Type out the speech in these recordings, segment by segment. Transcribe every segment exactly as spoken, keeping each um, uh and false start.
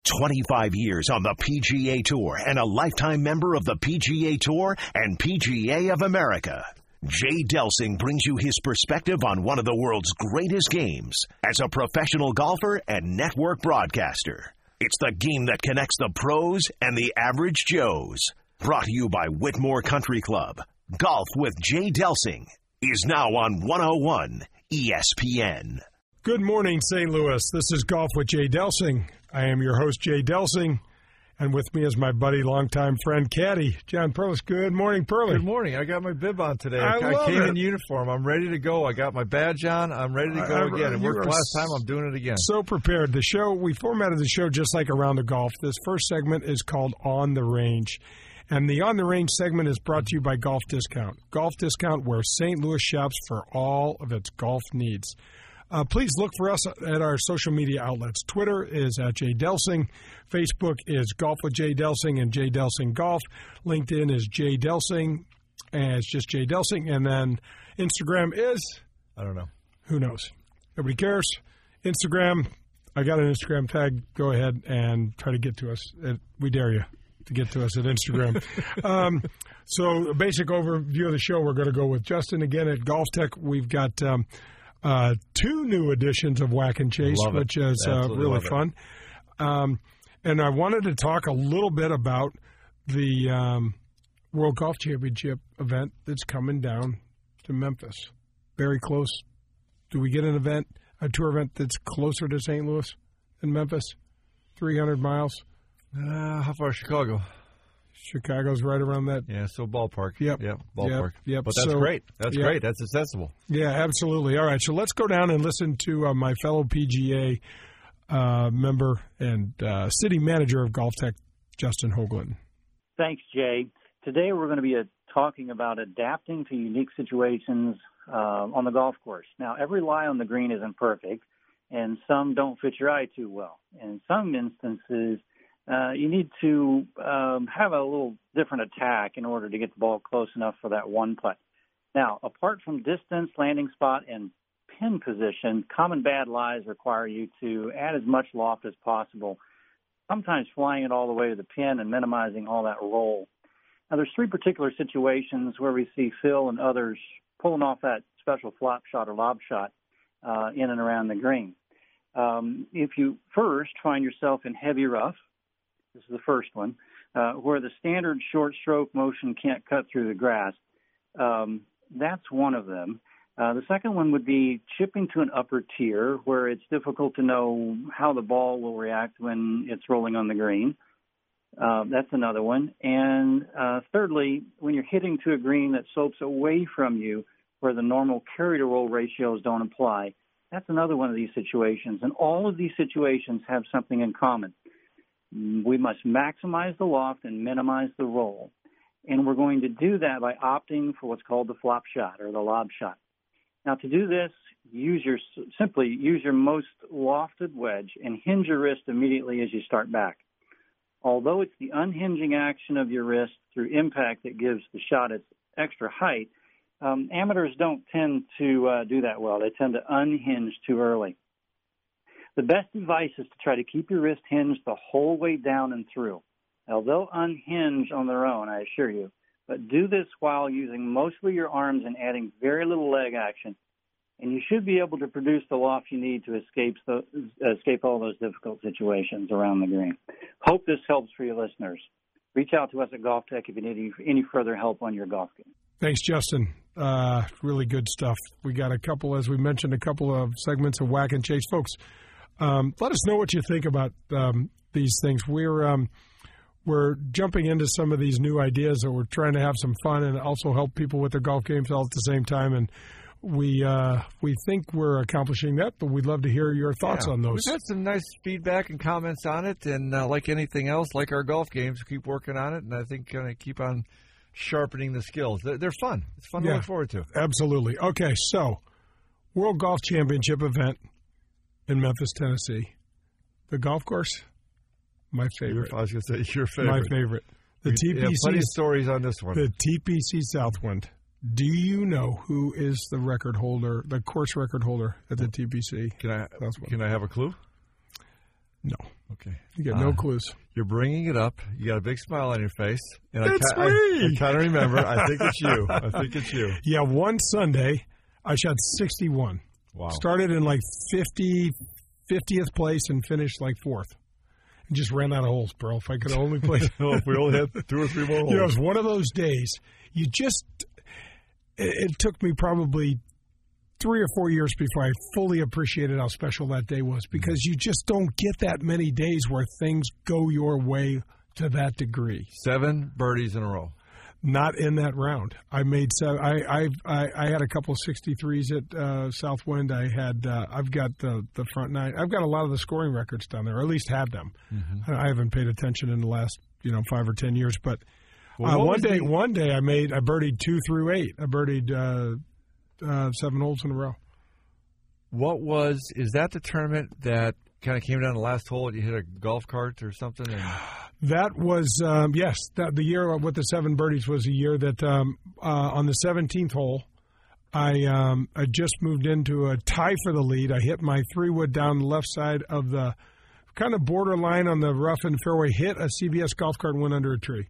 twenty-five years on the P G A Tour and a lifetime member of the P G A Tour and P G A of America. Jay Delsing brings you his perspective on one of the world's greatest games as a professional golfer and network broadcaster. It's the game that connects the pros and the average Joes. Brought to you by Whitmore Country Club. Golf with Jay Delsing is now on one oh one E S P N. Good morning, Saint Louis. This is Golf with Jay Delsing. I am your host, Jay Delsing, and with me is my buddy, longtime friend, caddy, John Perlis. Good morning, Perlis. Good morning. I got my bib on today. I, I love came it. in uniform. I'm ready to go. I got my badge on. I'm ready to go I, I, again. It worked are last time. I'm doing it again. So prepared. The show, we formatted the show just like Around the Golf. This first segment is called On the Range. And the On the Range segment is brought to you by Golf Discount. Golf Discount, where Saint Louis shops for all of its golf needs. Uh, please look for us at our social media outlets. Twitter is at Jay Delsing. Facebook is Golf with Jay Delsing and Jay Delsing Golf. LinkedIn is Jay Delsing, and it's just Jay Delsing. And then Instagram is? I don't know. Who knows? Nobody cares. Instagram, I got an Instagram tag. Go ahead and try to get to us. We dare you to get to us at Instagram. um, so a basic overview of the show, we're going to go with Justin again at Golf Tech. We've got um, uh, two new editions of Whack and Chase, which is uh, really fun. Um, and I wanted to talk a little bit about the um, World Golf Championship event that's coming down to Memphis. Very close. Do we get an event, a tour event that's closer to Saint Louis than Memphis? three hundred miles? Uh, how far is Chicago? Chicago's right around that. Yeah, so ballpark. Yep. Yep, ballpark. Yep. yep. But that's so, great. That's yep. great. That's accessible. Yeah, absolutely. All right, so let's go down and listen to uh, my fellow P G A uh, member and uh, city manager of Golf Tech, Justin Hoagland. Thanks, Jay. Today we're going to be uh, talking about adapting to unique situations uh, on the golf course. Now, every lie on the green isn't perfect, and some don't fit your eye too well. In some instances, Uh, you need to um, have a little different attack in order to get the ball close enough for that one putt. Now, apart from distance, landing spot, and pin position, common bad lies require you to add as much loft as possible, sometimes flying it all the way to the pin and minimizing all that roll. Now, there's three particular situations where we see Phil and others pulling off that special flop shot or lob shot uh, in and around the green. Um, if you first find yourself in heavy rough, this is the first one, uh, where the standard short stroke motion can't cut through the grass. Um, that's one of them. Uh, the second one would be chipping to an upper tier where it's difficult to know how the ball will react when it's rolling on the green. Uh, that's another one. And uh, thirdly, when you're hitting to a green that slopes away from you where the normal carry-to-roll ratios don't apply, that's another one of these situations. And all of these situations have something in common. We must maximize the loft and minimize the roll. And we're going to do that by opting for what's called the flop shot or the lob shot. Now, to do this, use your simply use your most lofted wedge and hinge your wrist immediately as you start back. Although it's the unhinging action of your wrist through impact that gives the shot its extra height, um, amateurs don't tend to uh, do that well. They tend to unhinge too early. The best advice is to try to keep your wrist hinged the whole way down and through. Now, they'll unhinge on their own, I assure you, but do this while using mostly your arms and adding very little leg action, and you should be able to produce the loft you need to escape, the, escape all those difficult situations around the green. Hope this helps for your listeners. Reach out to us at Golf Tech if you need any, any further help on your golf game. Thanks, Justin. Uh, really good stuff. We got a couple, as we mentioned, a couple of segments of Whack and Chase. Folks, Um, let us know what you think about um, these things. We're um, we're jumping into some of these new ideas that we're trying to have some fun and also help people with their golf games all at the same time. And we uh, we think we're accomplishing that, but we'd love to hear your thoughts yeah, on those. We've had some nice feedback and comments on it, and uh, like anything else, like our golf games, keep working on it, and I think going to keep on sharpening the skills. They're, they're fun. It's fun yeah, to look forward to. Absolutely. Okay, so World Golf Championship event in Memphis, Tennessee. The golf course, my favorite. Your, I was going to say your favorite. My favorite. The T P C. Yeah, plenty of stories on this one. The T P C Southwind. Do you know who is the record holder, the course record holder at the T P C? Can I? Can I have a clue? No. Okay. You got no Uh, clues. You're bringing it up. You got a big smile on your face. And It's I, ca- me! I, I kind of remember. I think it's you. I think it's you. Yeah, one Sunday, I shot sixty-one. Wow. Started in like fifty, fiftieth place and finished like fourth. And just ran out of holes, bro. If I could only play. Oh, if we only had two or three more holes. You know, it was one of those days. You just, it, it took me probably three or four years before I fully appreciated how special that day was, because you just don't get that many days where things go your way to that degree. Seven birdies in a row. Not in that round. I made seven. I I I, I had a couple of sixty-threes at uh, Southwind. I had. Uh, I've got the the front nine. I've got a lot of the scoring records down there, or at least had them. Mm-hmm. I haven't paid attention in the last you know five or ten years, but well, uh, one day the... one day I made I birdied two through eight. I birdied uh, uh, seven holes in a row. What was is that the tournament that kind of came down the last hole and you hit a golf cart or something? And... That was, um, yes, that the year with the seven birdies was a year that um, uh, on the seventeenth hole, I um, I just moved into a tie for the lead. I hit my three wood down the left side of the kind of borderline on the rough and fairway, hit a C B S golf cart and went under a tree.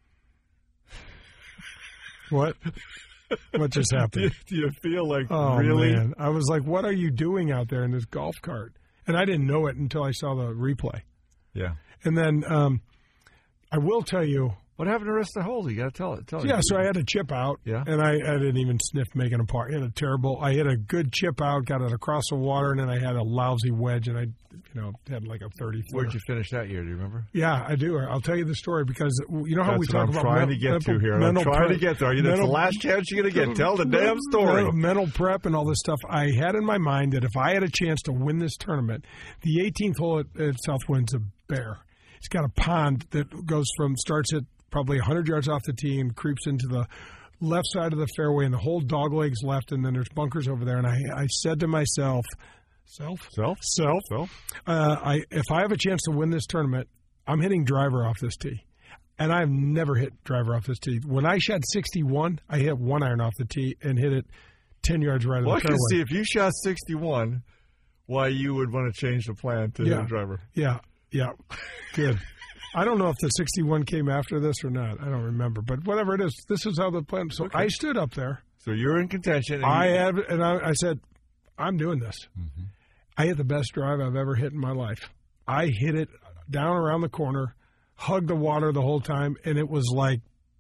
What? What just happened? Do you feel like, oh, really? Man. I was like, what are you doing out there in this golf cart? And I didn't know it until I saw the replay. Yeah. And then um, I will tell you. What happened to the rest of the holes? You got to tell it. Tell yeah, you. so I had a chip out, yeah. and I, I didn't even sniff making a par. I had a terrible. I hit a good chip out, got it across the water, and then I had a lousy wedge, and I, you know, had like a thirty. Where'd you finish that year? Do you remember? Yeah, I do. I'll tell you the story because you know how That's we what talk I'm about trying men- to get mental, to here. mental I'm trying prep, to get there. That's mental, the last chance you're going to get. Tell the damn story. Mental, mental prep and all this stuff. I had in my mind that if I had a chance to win this tournament, the eighteenth hole at, at Southwind's a bear. It's got a pond that goes from starts at probably one hundred yards off the tee and creeps into the left side of the fairway, and the whole dog leg's left, and then there's bunkers over there. And I, I said to myself, self, self, self, self. Uh, I if I have a chance to win this tournament, I'm hitting driver off this tee, and I've never hit driver off this tee. When I shot sixty-one, I hit one iron off the tee and hit it ten yards right well, of the fairway. Well, I can see if you shot sixty-one, why you would want to change the plan to yeah. hit a driver. Yeah, yeah, good. I don't know if the sixty-one came after this or not. I don't remember. But whatever it is, this is how the plan. So okay. I stood up there. So you're in contention. And I you... have, and I, I said, I'm doing this. Mm-hmm. I hit the best drive I've ever hit in my life. I hit it down around the corner, hugged the water the whole time, and it was like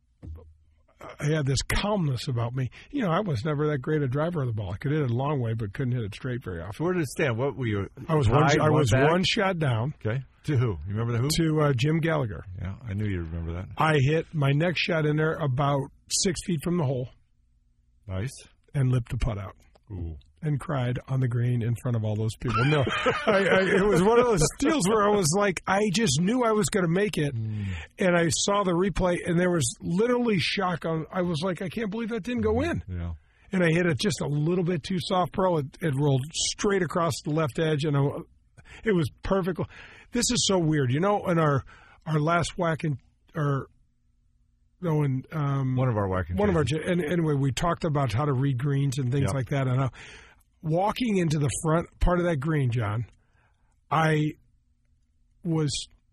I had this calmness about me. You know, I was never that great a driver of the ball. I could hit it a long way, but couldn't hit it straight very often. So where did it stand? What were you? I was one. I was back? one shot down. Okay. To who? You remember the who? To uh, Jim Gallagher. Yeah, I knew you'd remember that. I hit my next shot in there about six feet from the hole. Nice. And lipped the putt out. Ooh. And cried on the green in front of all those people. No, I, I, it was one of those deals where I was like, I just knew I was going to make it. Mm. And I saw the replay, and there was literally shock on. I was like, I can't believe that didn't go in. Yeah. And I hit it just a little bit too soft, Pearl. It, it rolled straight across the left edge, and I, it was perfect. This is so weird. You know, in our, our last whack in, or no, in, um, one of our whack in one cases. of our, and anyway, we talked about how to read greens and things yep. like that. And how, walking into the front part of that green, John, I was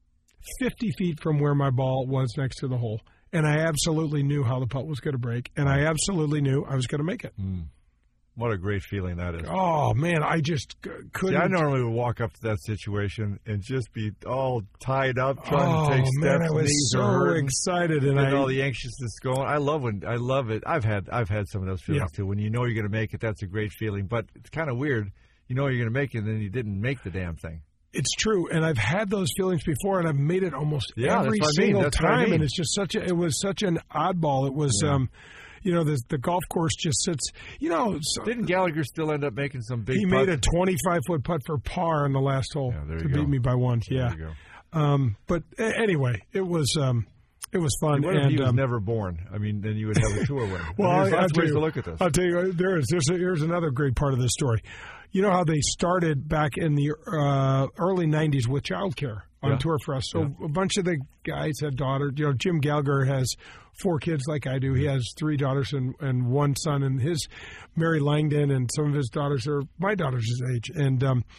fifty feet from where my ball was next to the hole, and I absolutely knew how the putt was going to break, and I absolutely knew I was going to make it. Mm. What a great feeling that is. Oh, man, I just c- couldn't. See, I normally would walk up to that situation and just be all tied up, trying oh, to take man, steps. I was knees so are hurting, excited, and, and I, all the anxiousness going. I love when I love it. I've had I've had some of those feelings yeah. too. When you know you're going to make it, that's a great feeling. But it's kind of weird. You know you're going to make it, and then you didn't make the damn thing. It's true, and I've had those feelings before, and I've made it almost yeah, every that's single I mean. that's time. I mean. And it's just such a. It was such an oddball. It was. Yeah. Um, You know, the the golf course just sits, you know. So, Didn't Gallagher still end up making some big He putt? made a twenty-five foot putt for par in the last hole yeah, to go. beat me by one. There yeah. you go. Um, but a- anyway, it was um, it was fun. What if and, he was um, never born? I mean, then you would have a tour win. well, I mean, there's I'll lots of tell ways you, to look at this. I'll tell you, there is. There's a, here's another great part of this story. You know how they started back in the uh, early nineties with childcare on yeah. tour for us. So yeah. a bunch of the guys had daughters. You know, Jim Gallagher has four kids like I do. He has three daughters and, and one son. And his Mary Langdon and some of his daughters are my daughter's age. And um,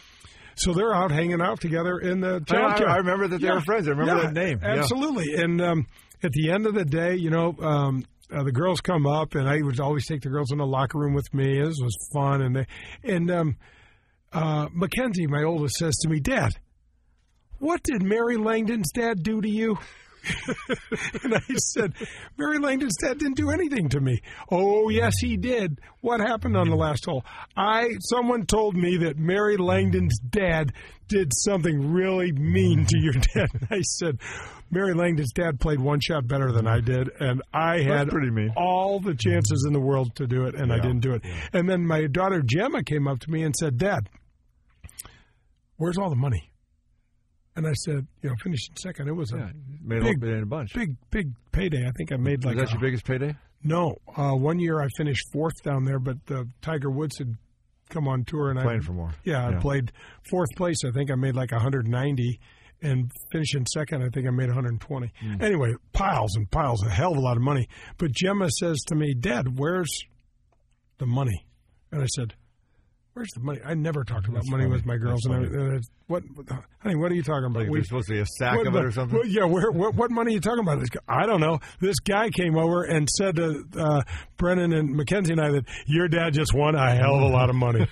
So they're out hanging out together in the I, junkyard. I remember that they Yeah. were friends. I remember Yeah, that name. Yeah. Absolutely. And um, at the end of the day, you know, um, uh, the girls come up, and I would always take the girls in the locker room with me. This was fun. And they, and um, uh, Mackenzie, my oldest, says to me, Dad, what did Mary Langdon's dad do to you? And I said, Mary Langdon's dad didn't do anything to me. Oh, yes, he did. What happened on the last hole? I someone told me that Mary Langdon's dad did something really mean to your dad. And I said, Mary Langdon's dad played one shot better than I did, and I had pretty mean. all the chances in the world to do it, and I Yeah. didn't do it. Yeah. And then my daughter Gemma came up to me and said, Dad, where's all the money? And I said, you know, finishing second, it was a Yeah, made a, big, made a bunch. big, big payday. I think I made like Was that a, your biggest payday? No, uh, one year I finished fourth down there, but uh, Tiger Woods had come on tour, and Playing I for more. Yeah, Yeah. I played fourth place. I think I made like one hundred ninety, and finishing second, I think I made one hundred twenty. Mm. Anyway, piles and piles, a hell of a lot of money. But Gemma says to me, Dad, where's the money? And I said, where's the money? I never talked about That's money funny. with my girls. That's And I, and I, what, honey, what are you talking about? Like We- there's supposed to be a stack what, of it or something? well, yeah, where, what, what money are you talking about? This guy- I don't know. This guy came over and said to uh, Brennan and Mackenzie and I that your dad just won a hell of a lot of money.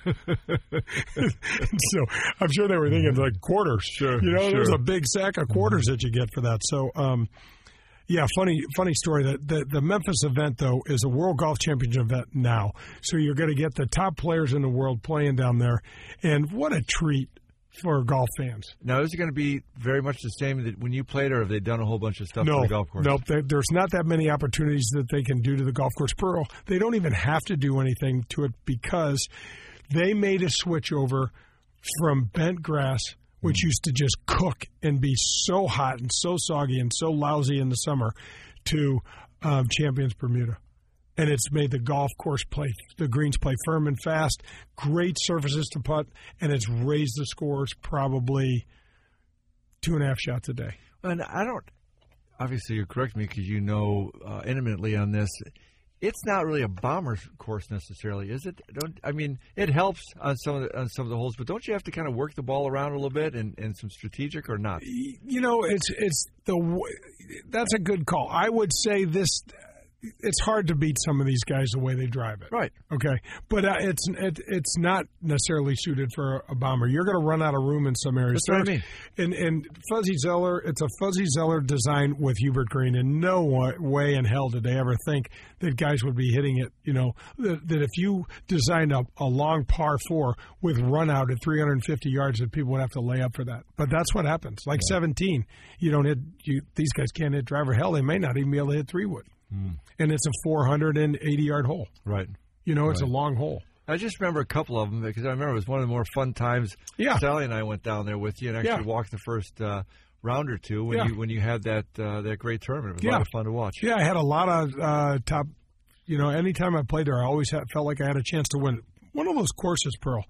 So I'm sure they were thinking like quarters. Sure, You know, sure. there's a big sack of quarters that you get for that. So, um, yeah, funny funny story. That the, the Memphis event, though, is a World Golf Championship event now. So you're going to get the top players in the world playing down there. And what a treat for golf fans. Now, is it going to be very much the same that when you played, or have they done a whole bunch of stuff No, to the golf course? nope. There, there's not that many opportunities that they can do to the golf course. Pearl, they don't even have to do anything to it because they made a switch over from bent grass, which used to just cook and be so hot and so soggy and so lousy in the summer, to um, Champions Bermuda. And it's made the golf course play, the greens play firm and fast, great surfaces to putt, and it's raised the scores probably two and a half shots a day. And I don't. Obviously, you correct me because you know uh, intimately on this. It's not really a bomber's course necessarily, is it? Don't I mean it helps on some of the, on some of the holes, but don't you have to kind of work the ball around a little bit and, and some strategic or not? You know, it's it's the w- that's a good call. I would say this. It's hard to beat some of these guys the way they drive it. Right. Okay. But uh, it's it, it's not necessarily suited for a bomber. You're going to run out of room in some areas. That's what I mean. And, and Fuzzy Zeller, it's a Fuzzy Zeller design with Hubert Green. In no wa- way in hell did they ever think that guys would be hitting it. You know, that, that if you designed a, a long par four with run out at three hundred fifty yards, that people would have to lay up for that. But that's what happens. Like yeah. seventeen, you don't hit. You, these guys can't hit driver. Hell, they may not even be able to hit three wood. Mm. And it's a four hundred eighty yard hole. Right. You know, it's right. a long hole. I just remember a couple of them because I remember it was one of the more fun times. Yeah. Sally and I went down there with you and actually yeah. walked the first uh, round or two when yeah. you when you had that uh, that great tournament. It was yeah. a lot of fun to watch. Yeah, I had a lot of uh, top. You know, anytime I played there, I always had, felt like I had a chance to win. One of those courses, Pearl,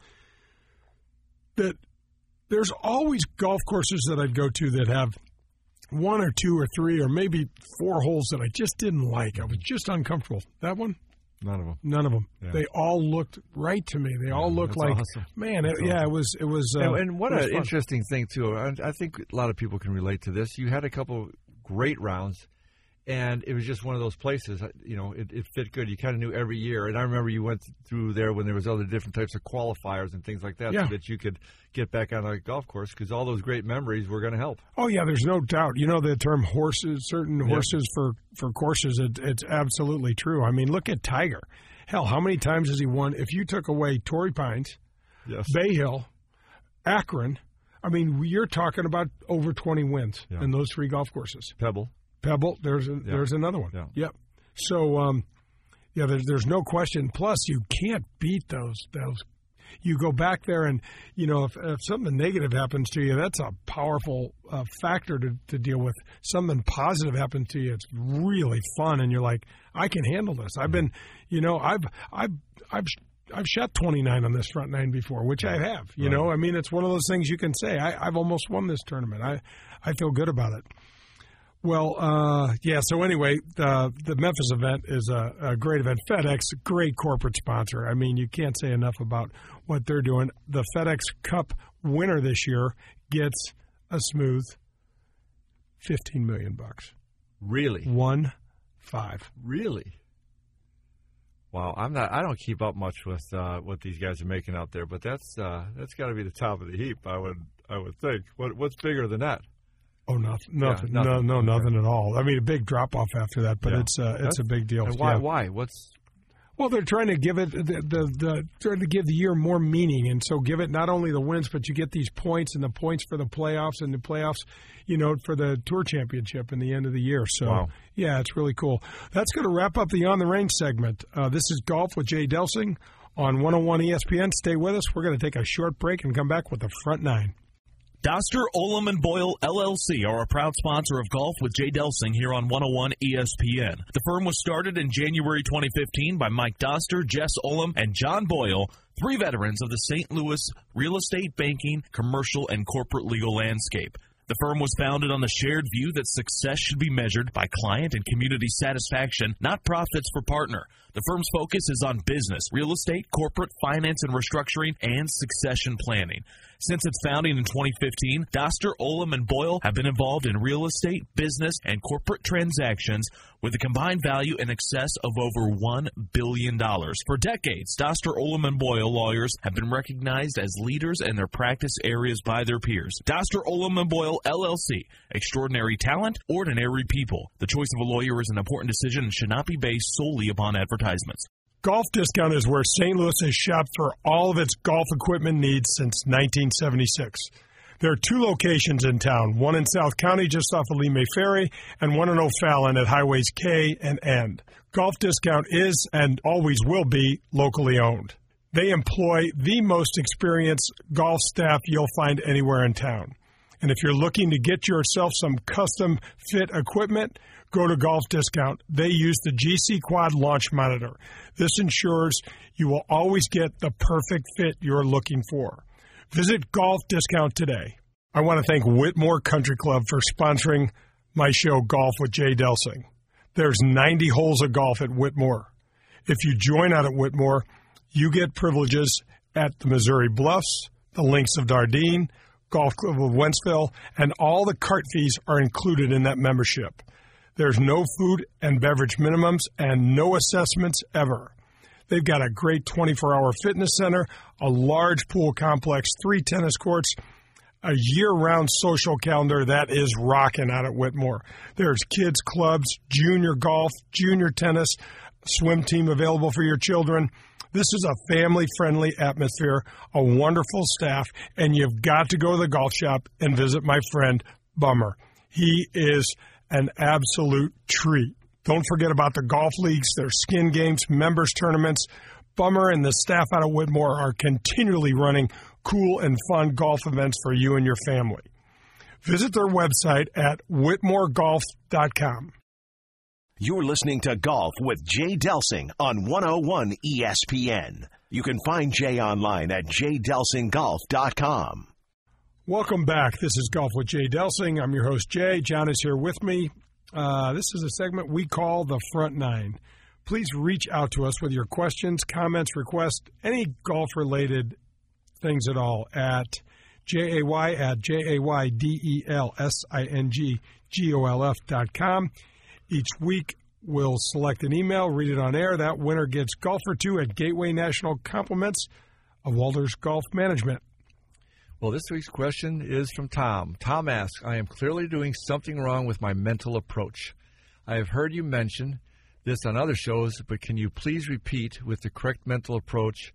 that there's always golf courses that I'd go to that have one or two or three or maybe four holes that I just didn't like. I was just uncomfortable. That one? None of them. None of them. Yeah. They all looked right to me. They yeah, all looked like, awesome. man, it, awesome. yeah, it was. It was. Uh, and, and what an interesting thing too. I, I think a lot of people can relate to this. You had a couple great rounds, and it was just one of those places. You know, it, it fit good. You kind of knew every year. And I remember you went through there when there was other different types of qualifiers and things like that, yeah. so that you could get back on a golf course because all those great memories were going to help. Oh yeah, there's no doubt. You know the term horses, certain yep. horses for for courses. It, it's absolutely true. I mean, look at Tiger. Hell, how many times has he won? If you took away Torrey Pines, yes. Bay Hill, Akron, I mean, you're talking about over twenty wins yeah. in those three golf courses. Pebble, Pebble. There's a, yeah. there's another one. Yeah. Yep. So, um, yeah, there's there's no question. Plus, you can't beat those those. You go back there and, you know, if, if something negative happens to you, that's a powerful uh, factor to, to deal with. Something positive happens to you, it's really fun, and you're like, I can handle this. I've been, you know, I've I've I've I've shot twenty-nine on this front nine before, which I have. You right. know, I mean, it's one of those things you can say. I, I've almost won this tournament. I I feel good about it. Well, uh, yeah, so anyway, uh, the Memphis event is a, a great event. FedEx, great corporate sponsor. I mean, you can't say enough about what they're doing. The FedEx Cup winner this year gets a smooth fifteen million bucks. Really? One five. Really? Wow, I'm not. I don't keep up much with uh, what these guys are making out there, but that's uh, that's got to be the top of the heap. I would I would think. What what's bigger than that? Oh, nothing, nothing, yeah, nothing. no, no, nothing at all. I mean, a big drop off after that, but Yeah. it's uh, it's That's- a big deal. And why? Yeah. Why? What's Well, they're trying to give it the, the the trying to give the year more meaning, and so give it not only the wins, but you get these points and the points for the playoffs and the playoffs, you know, for the Tour Championship in the end of the year. So, Wow. yeah, it's really cool. That's going to wrap up the On the Range segment. Uh, this is Golf with Jay Delsing on one oh one E S P N. Stay with us. We're going to take a short break and come back with the front nine. Doster, Olam and Boyle, L L C are a proud sponsor of Golf with Jay Delsing here on one oh one E S P N. The firm was started in January twenty fifteen by Mike Doster, Jess Olam, and John Boyle, three veterans of the Saint Louis real estate, banking, commercial, and corporate legal landscape. The firm was founded on the shared view that success should be measured by client and community satisfaction, not profits per partner. The firm's focus is on business, real estate, corporate, finance and restructuring, and succession planning. Since its founding in twenty fifteen, Doster, Olam, and Boyle have been involved in real estate, business, and corporate transactions with a combined value in excess of over one billion dollars. For decades, Doster, Olam, and Boyle lawyers have been recognized as leaders in their practice areas by their peers. Doster, Olam, and Boyle, L L C. Extraordinary talent, ordinary people. The choice of a lawyer is an important decision and should not be based solely upon advertisements. Golf Discount is where Saint Louis has shopped for all of its golf equipment needs since nineteen seventy-six. There are two locations in town, one in South County just off of Lee May Ferry and one in O'Fallon at Highways K and N. Golf Discount is and always will be locally owned. They employ the most experienced golf staff you'll find anywhere in town. And if you're looking to get yourself some custom fit equipment, go to Golf Discount. They use the G C Quad launch monitor. This ensures you will always get the perfect fit you're looking for. Visit Golf Discount today. I want to thank Whitmore Country Club for sponsoring my show, Golf with Jay Delsing. There's ninety holes of golf at Whitmore. If you join out at Whitmore, you get privileges at the Missouri Bluffs, the Links of Dardenne, Golf Club of Wentzville, and all the cart fees are included in that membership. There's no food and beverage minimums and no assessments ever. They've got a great twenty-four hour fitness center, a large pool complex, three tennis courts, a year-round social calendar that is rocking out at Whitmore. There's kids clubs, junior golf, junior tennis, swim team available for your children. This is a family-friendly atmosphere, a wonderful staff, and you've got to go to the golf shop and visit my friend Bummer. He is an absolute treat. Don't forget about the golf leagues, their skin games, members tournaments. Bummer and the staff out of Whitmore are continually running cool and fun golf events for you and your family. Visit their website at whitmore golf dot com. You're listening to Golf with Jay Delsing on one oh one E S P N. You can find Jay online at j delsing golf dot com. Welcome back. This is Golf with Jay Delsing. I'm your host, Jay. John is here with me. Uh, this is a segment we call The Front Nine. Please reach out to us with your questions, comments, requests, any golf-related things at all at J A Y at J A Y D E L S I N G G O L F dot com. Each week, we'll select an email, read it on air. That winner gets Golfer two at Gateway National Compliments of Walters Golf Management. Well, this week's question is from Tom. Tom asks, I am clearly doing something wrong with my mental approach. I have heard you mention this on other shows, but can you please repeat with the correct mental approach?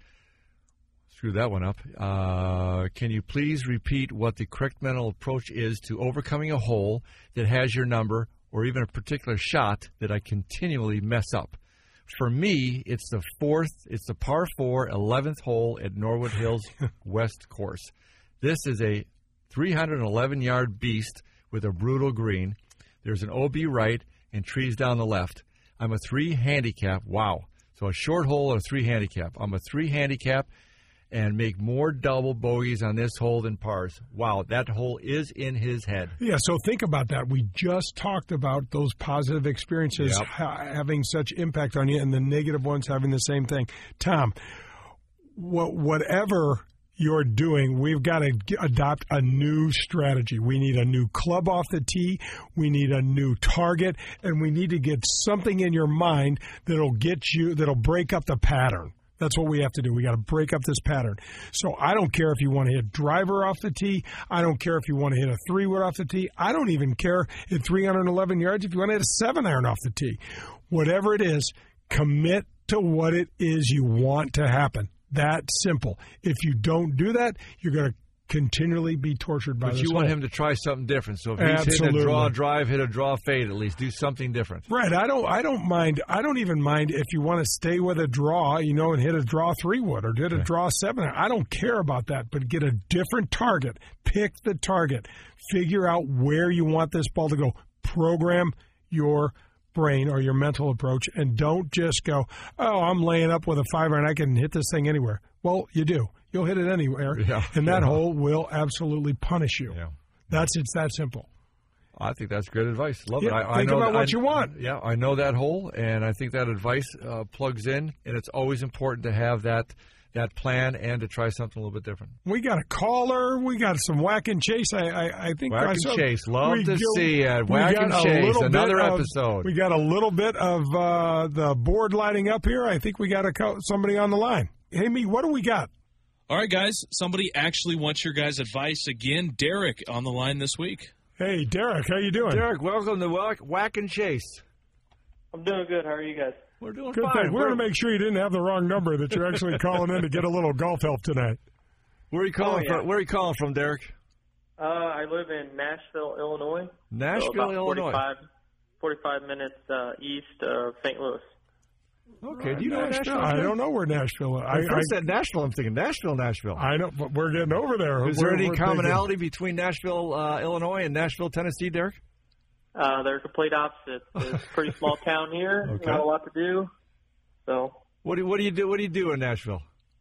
Screw that one up. Uh, can you please repeat what the correct mental approach is to overcoming a hole that has your number or even a particular shot that I continually mess up? For me, it's the fourth, it's the par four, eleventh hole at Norwood Hills West course. This is a three hundred eleven yard beast with a brutal green. There's an O B right and trees down the left. I'm a three handicap. Wow. So a short hole and a three handicap. I'm a three handicap and make more double bogeys on this hole than pars. Wow, that hole is in his head. Yeah, so think about that. We just talked about those positive experiences Yep. ha- having such impact on you and the negative ones having the same thing. Tom, wh- whatever you're doing, we've got to adopt a new strategy. We need a new club off the tee. We need a new target, and we need to get something in your mind that'll get you, that'll break up the pattern. That's what we have to do. We got to break up this pattern. So I don't care if you want to hit driver off the tee. I don't care if you want to hit a three-wood off the tee. I don't even care at three hundred eleven yards if you want to hit a seven-iron off the tee. Whatever it is, commit to what it is you want to happen. That simple. If you don't do that, you're going to continually be tortured by but this. But you want hole. him to try something different. So if he's Absolutely. hitting a draw drive, hit a draw fade, at least do something different. Right. I don't I don't mind I don't even mind if you want to stay with a draw, you know, and hit a draw three wood or hit a draw seven. I don't care about that, but get a different target. Pick the target. Figure out where you want this ball to go. Program your brain or your mental approach, and don't just go, oh, I'm laying up with a five iron, I can hit this thing anywhere. Well, you do. You'll hit it anywhere, yeah, and that yeah. hole will absolutely punish you. Yeah. That's it's that simple. I think that's great advice. Love yeah, it. I, think I know about that, what I, you want. Yeah, I know that hole, and I think that advice uh, plugs in, and it's always important to have that that plan and to try something a little bit different. We got a caller. We got some whack and chase. I I, I think whack I and saw, chase. Love we to go, see it. We Whack got and a chase. little Another bit of- episode. We got a little bit of uh, the board lighting up here. I think we got a co- somebody on the line. Hey, me, what do we got? All right, guys. Somebody actually wants your guys' advice again. Derek on the line this week. Hey, Derek, how you doing? Derek, welcome to Whack, whack and Chase. I'm doing good. How are you guys? We're doing Good fine. thing. We're going to make sure you didn't have the wrong number, that you're actually calling in to get a little golf help tonight. Where are you calling Oh, yeah. from? Where are you calling from, Derek? Uh, I live in Nashville, Illinois. Nashville, so about Illinois. forty-five, forty-five minutes uh, east of Saint Louis. Okay, do you know where Nashville? Nashville I is? don't know where Nashville is. When I, I first said Nashville, I'm thinking Nashville, Nashville. I, I know, but we're getting over there. Is We're- there any we're commonality between Nashville, uh, Illinois and Nashville, Tennessee, Derek? Uh, they're complete opposites. It's a pretty small town here. Okay. Not a lot to do. So, What do what do you do? What do you do in Nashville?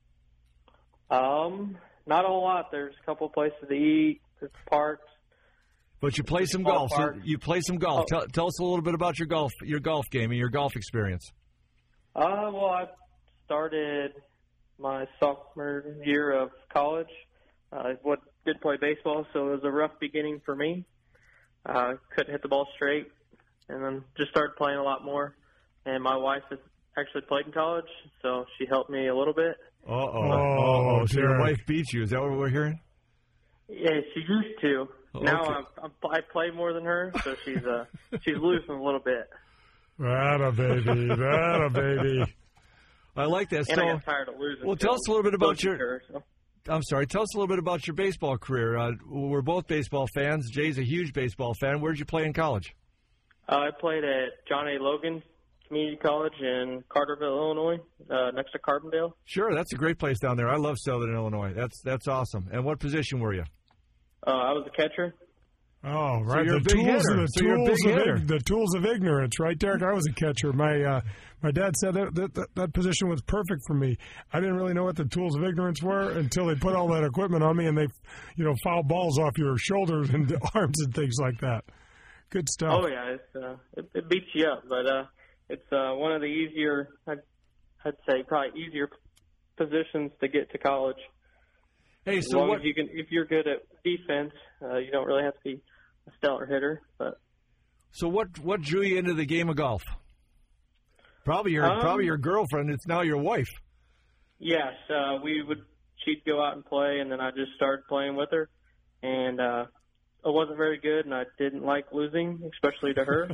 um, not a whole lot. There's a couple places to eat. There's parks. But you play some Small golf. So park. you play some golf. Oh. Tell, tell us a little bit about your golf, your golf game, and your golf experience. Uh, well, I started my sophomore year of college. I uh, what did play baseball, so it was a rough beginning for me. Uh, couldn't hit the ball straight, and then just started playing a lot more. And my wife has actually played in college, so she helped me a little bit. Uh-oh. Oh, Uh-oh. So your Derek. wife beat you. Is that what we're hearing? Yeah, she used to. Okay. Now I'm, I'm, I play more than her, so she's uh she's losing a little bit. That a baby. That a baby. I like that. And So, I got tired of losing. well, so tell us a little bit about close to your- her, so. I'm sorry. Tell us a little bit about your baseball career. Uh, we're both baseball fans. Jay's a huge baseball fan. Where did you play in college? Uh, I played at John A. Logan Community College in Carterville, Illinois, uh, next to Carbondale. Sure, that's a great place down there. I love Southern Illinois. That's that's awesome. And what position were you? Uh, I was a catcher. Oh, right. you're a the big tools, hitter. the So you're a tools big of hitter. ig- the tools of ignorance, right, Derek? I was a catcher. My uh, my dad said that, that that that position was perfect for me. I didn't really know what the tools of ignorance were until they put all that equipment on me and they, you know, foul balls off your shoulders and arms and things like that. Good stuff. Oh yeah, it's, uh, it, it beats you up, but uh, it's uh, one of the easier, I'd, I'd say, probably easier positions to get to college. Hey, As so long what? as you can, if you're good at defense, uh, you don't really have to be a stellar hitter. But So what? What drew you into the game of golf? Probably your Um, probably your girlfriend. It's now your wife. yes, uh, we would. She'd go out and play, and then I just started playing with her, and uh, I wasn't very good, and I didn't like losing, especially to her.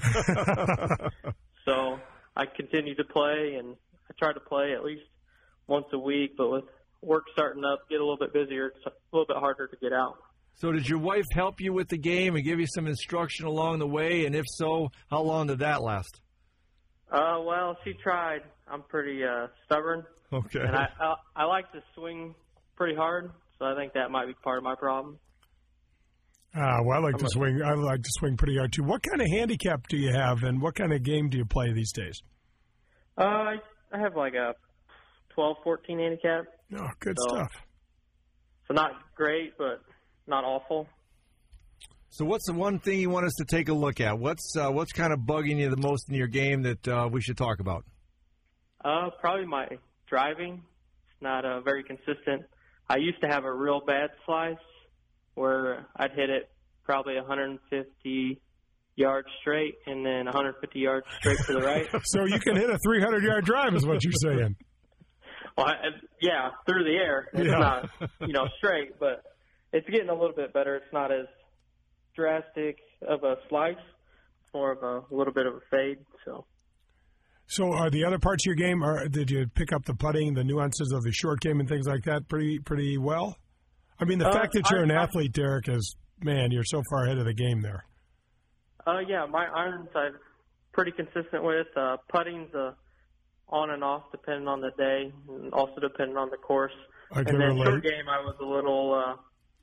So I continued to play, and I tried to play at least once a week, but with work starting up, get a little bit busier, it's a little bit harder to get out. So did your wife help you with the game and give you some instruction along the way? And if so, how long did that last? Uh, well, she tried. I'm pretty uh, stubborn, Okay. and I, I I like to swing pretty hard, so I think that might be part of my problem. Ah, well, I like I'm to a- swing. I like to swing pretty hard too. What kind of handicap do you have, and what kind of game do you play these days? Uh, I I have like a twelve, fourteen handicap, Oh, good So- stuff. so not great, but not awful. So what's the one thing you want us to take a look at? What's uh, what's kind of bugging you the most in your game that uh, we should talk about? Uh, probably my driving. It's not uh, very consistent. I used to have a real bad slice where I'd hit it probably one hundred fifty yards straight and then one hundred fifty yards straight to the right. So you can hit a three hundred yard drive is what you're saying. Well, I, yeah, through the air. It's Yeah. not, you know, straight, but it's getting a little bit better. It's not as drastic of a slice. It's more of a, a little bit of a fade. So, So are the other parts of your game, or did you pick up the putting, the nuances of the short game and things like that pretty pretty well? I mean, the Uh, fact that you're I- an I- athlete, Derek, is, man, you're so far ahead of the game there. uh, yeah, my irons I'm pretty consistent with. Uh, putting's uh, on and off depending on the day, and also depending on the course. I can and then relate. short game, I was a little uh,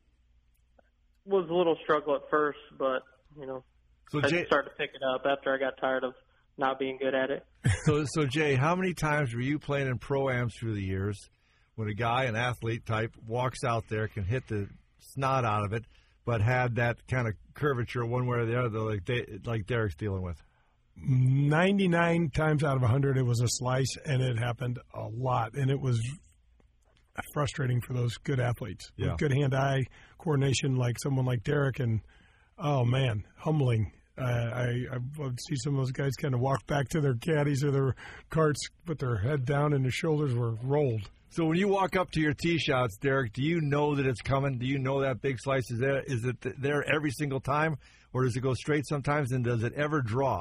was a little struggle at first, but you know, So I Jay, started to pick it up after I got tired of not being good at it. so so Jay, how many times were you playing in pro-ams through the years when a guy, an athlete type, walks out there, can hit the snot out of it, but had that kind of curvature one way or the other, like they, like Derek's dealing with? ninety-nine times out of one hundred, it was a slice, and it happened a lot. And it was frustrating for those good athletes Yeah. with good hand-eye coordination like someone like Derek. And, oh, man, humbling. Uh, I, I would see some of those guys kind of walk back to their caddies or their carts, put their head down, and their shoulders were rolled. So when you walk up to your tee shots, Derek, do you know that it's coming? Do you know that big slice is there? Is it there every single time, or does it go straight sometimes, and does it ever draw?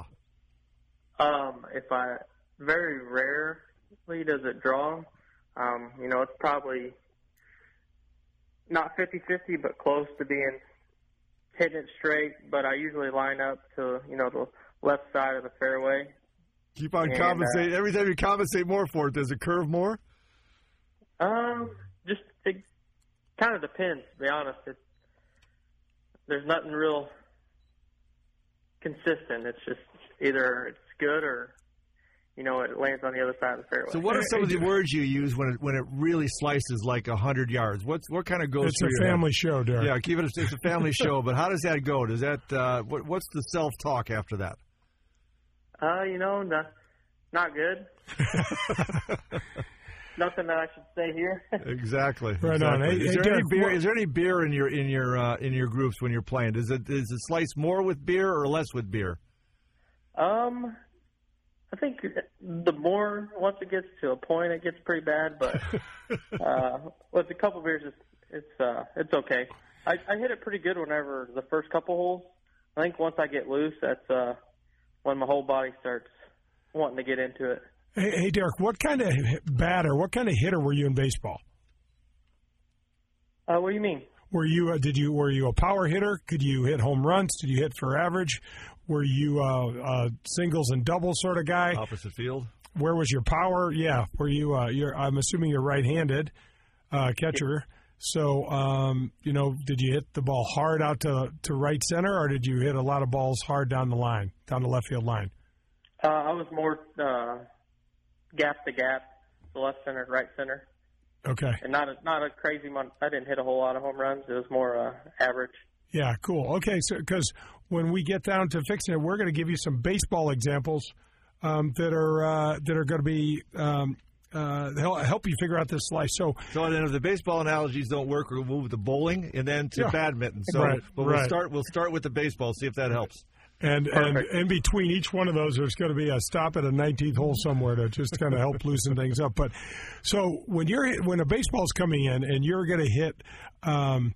Um, if I very rarely does it draw, um, you know, it's probably not fifty-fifty, but close to being hitting it straight. But I usually line up to, you know, the left side of the fairway. Keep on And, compensating. uh, Every time you compensate more for it, does it curve more? Um, just it kind of depends. To be honest, it, there's nothing real consistent. It's just either it's good or, you know, it lands on the other side of the fairway. So what are some of the words you use when it when it really slices like a hundred yards? What's what kind of goes It's through a your head? family show, Derek. Yeah, keep it. A, it's a family show, but how does that go? Does that uh, what, what's the self talk after that? Uh, you know, not, not good. Nothing that I should say here. Exactly. Right on. exactly. Hey, is, hey, there Derek, any beer, what- is there any beer in your in your uh, in your groups when you're playing? Does it is it slice more with beer or less with beer? Um, I think the more, once it gets to a point, it gets pretty bad. But uh, with a couple beers, it's it's, uh, it's okay. I, I hit it pretty good whenever the first couple holes. I think once I get loose, that's uh, when my whole body starts wanting to get into it. Hey, hey, Derek, what kind of batter, what kind of hitter were you in baseball? Uh, what do you mean? Were you uh, did you were you a power hitter? Could you hit home runs? Did you hit for average? Were you uh, a singles and doubles sort of guy? Opposite field. Where was your power? Yeah, were you? Uh, you're, I'm assuming you're right-handed uh, catcher. So, um, you know, did you hit the ball hard out to to right center, or did you hit a lot of balls hard down the line, down the left field line? Uh, I was more uh, gap to gap, the left center, right center, Okay. and not a, not a crazy one. I didn't hit a whole lot of home runs. It was more uh, average. Yeah, cool. Okay, so because when we get down to fixing it, we're going to give you some baseball examples um, that are uh, that are going to be um, uh, help, help you figure out this slice. So, So then, if the baseball analogies don't work, we'll move to bowling and then to Yeah. badminton. So, Right, but we'll right. start. We'll start with the baseball. See if that helps. and and Perfect. in between each one of those, there's going to be a stop at a nineteenth hole somewhere to just kind of help loosen things up. But so when you're when a baseball's coming in and you're going to hit. Um,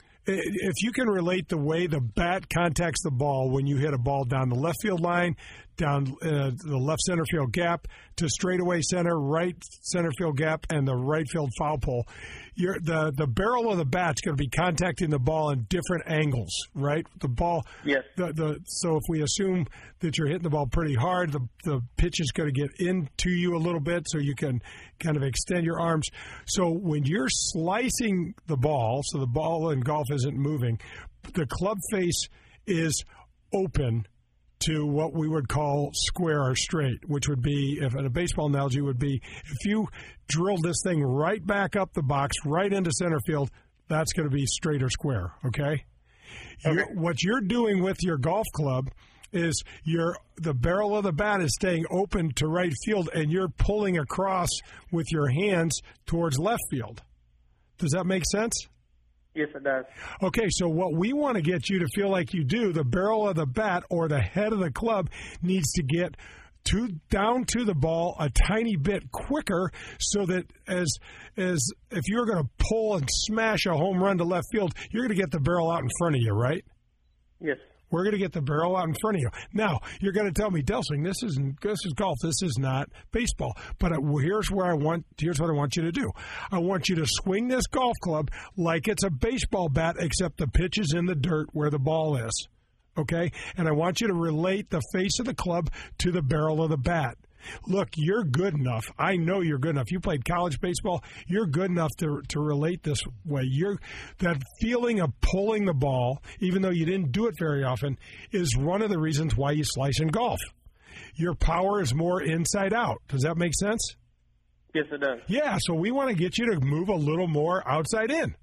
If you can relate the way the bat contacts the ball when you hit a ball down the left field line, down uh, the left center field gap, to straightaway center, right center field gap, and the right field foul pole, you're, the, the barrel of the bat's going to be contacting the ball in different angles, right? The ball, Yes. the, the, so if we assume that you're hitting the ball pretty hard, the, the pitch is going to get into you a little bit so you can kind of extend your arms. So when you're slicing the ball, so the ball in golf isn't moving, the club face is open to what we would call square or straight, which would be, if in a baseball analogy, would be if you drilled this thing right back up the box, right into center field, that's going to be straight or square, okay? You're, what you're doing with your golf club is you're, the barrel of the bat is staying open to right field, and you're pulling across with your hands towards left field. Does that make sense? Yes, it does. Okay, so what we want to get you to feel like you do, the barrel of the bat or the head of the club needs to get to down to the ball a tiny bit quicker, so that as as if you're going to pull and smash a home run to left field, you're going to get the barrel out in front of you, right? Yes. We're going to get the barrel out in front of you. Now, you're going to tell me, Delsing, this isn't this is golf. This is not baseball. But here's where I want. Here's what I want you to do. I want you to swing this golf club like it's a baseball bat, except the pitch is in the dirt where the ball is. Okay? And I want you to relate the face of the club to the barrel of the bat. Look, you're good enough. I know you're good enough. You played college baseball. You're good enough to to relate this way. You're that feeling of pulling the ball, even though you didn't do it very often, is one of the reasons why you slice in golf. Your power is more inside out. Does that make sense? Yes, it does. Yeah, so we want to get you to move a little more outside in.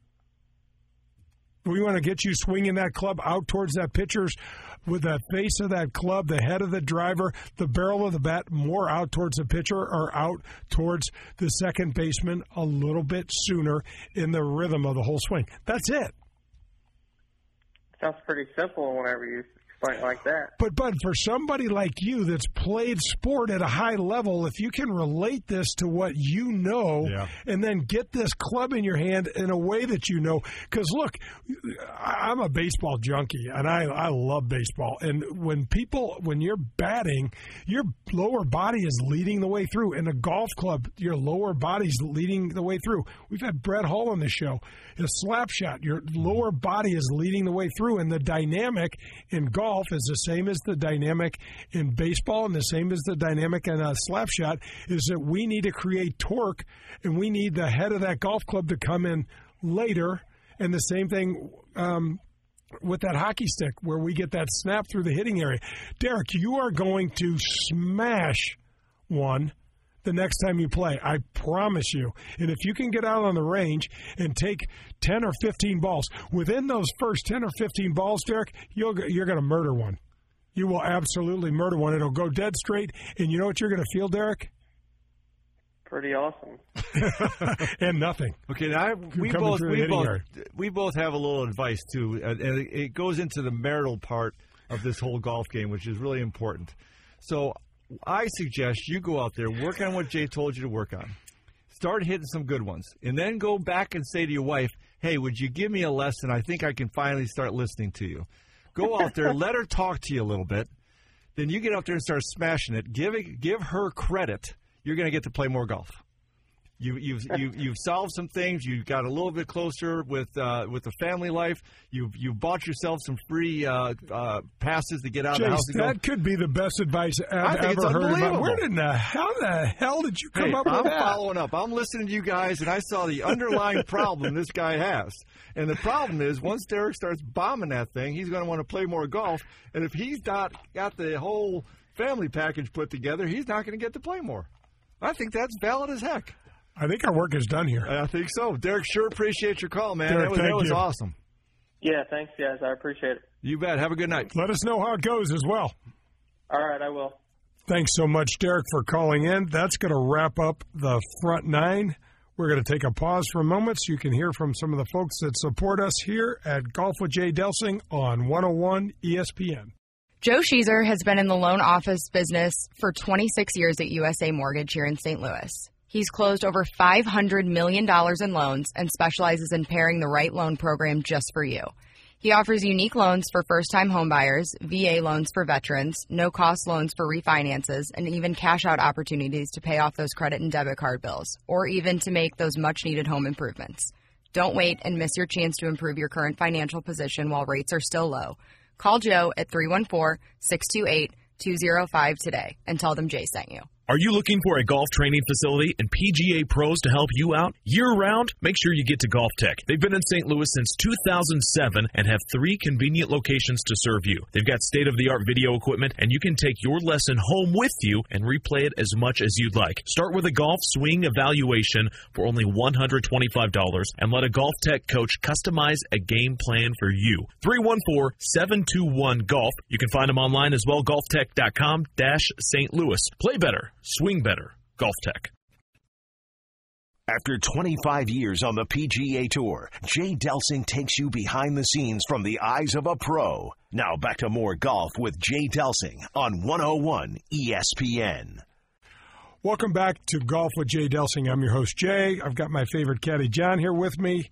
We want to get you swinging that club out towards that pitcher's with the face of that club, the head of the driver, the barrel of the bat more out towards the pitcher or out towards the second baseman a little bit sooner in the rhythm of the whole swing. That's it. Sounds pretty simple whenever you explain it like that. But, Bud, for somebody like you that's played sport at a high level, if you can relate this to what you know yeah. and then get this club in your hand in a way that you know. Because, look, I'm a baseball junkie, and I, I love baseball. And when people, when you're batting, your lower body is leading the way through. In a golf club, your lower body's leading the way through. We've had Brett Hull on the show. In a slap shot, your lower body is leading the way through. And the dynamic in golf is the same as the dynamic in baseball and the same as the dynamic in a slap shot, is that we need to create torque, and we need the head of that golf club to come in later. And the same thing um, with that hockey stick, where we get that snap through the hitting area. Derek, you are going to smash one the next time you play. I promise you. And if you can get out on the range and take ten or fifteen balls, within those first ten or fifteen balls, Derek, you'll, you're going to murder one. You will absolutely murder one. It'll go dead straight. And you know what you're going to feel, Derek? Pretty awesome. And nothing. Okay, now I, we Coming both through the we hitting both area. we both have a little advice too, and and it goes into the marital part of this whole golf game, which is really important. So I suggest you go out there, work on what Jay told you to work on. Start hitting some good ones. And then go back and say to your wife, hey, would you give me a lesson? I think I can finally start listening to you. Go out there, let her talk to you a little bit. Then you get out there and start smashing it. Give it, give her credit. You're going to get to play more golf. You, you've you, you've solved some things. You got a little bit closer with uh, with the family life. You've you bought yourself some free uh, uh, passes to get out Chase, of the house. And that go. could be the best advice I've think it's ever heard about. unbelievable. Where in the how the hell did you come Hey, up with I'm that? following up. I'm listening to you guys, and I saw the underlying problem this guy has. And the problem is, once Derek starts bombing that thing, he's going to want to play more golf. And if he's not got the whole family package put together, he's not going to get to play more. I think that's valid as heck. I think our work is done here. I think so. Derek, sure appreciate your call, man. Derek, that was, thank that was you. awesome. Yeah, thanks, guys. I appreciate it. You bet. Have a good night. Let us know how it goes as well. All right, I will. Thanks so much, Derek, for calling in. That's going to wrap up the front nine. We're going to take a pause for a moment so you can hear from some of the folks that support us here at Golf with Jay Delsing on one oh one E S P N. Joe Sheezer has been in the loan office business for twenty-six years at U S A Mortgage here in Saint Louis. He's closed over five hundred million dollars in loans and specializes in pairing the right loan program just for you. He offers unique loans for first-time homebuyers, V A loans for veterans, no-cost loans for refinances, and even cash-out opportunities to pay off those credit and debit card bills, or even to make those much-needed home improvements. Don't wait and miss your chance to improve your current financial position while rates are still low. Call Joe at three one four, six two eight, two oh five today and tell them Jay sent you. Are you looking for a golf training facility and P G A pros to help you out year-round? Make sure you get to Golf Tech. They've been in Saint Louis since two thousand seven and have three convenient locations to serve you. They've got state-of-the-art video equipment, and you can take your lesson home with you and replay it as much as you'd like. Start with a golf swing evaluation for only one hundred twenty-five dollars and let a Golf Tech coach customize a game plan for you. three one four, seven two one, golf. You can find them online as well, golf tech dot com dash Saint Louis. Play better. Swing better. Golf Tech. After twenty-five years on the P G A Tour, Jay Delsing takes you behind the scenes from the eyes of a pro. Now back to more golf with Jay Delsing on one oh one E S P N. Welcome back to Golf with Jay Delsing. I'm your host, Jay. I've got my favorite caddy, John, here with me.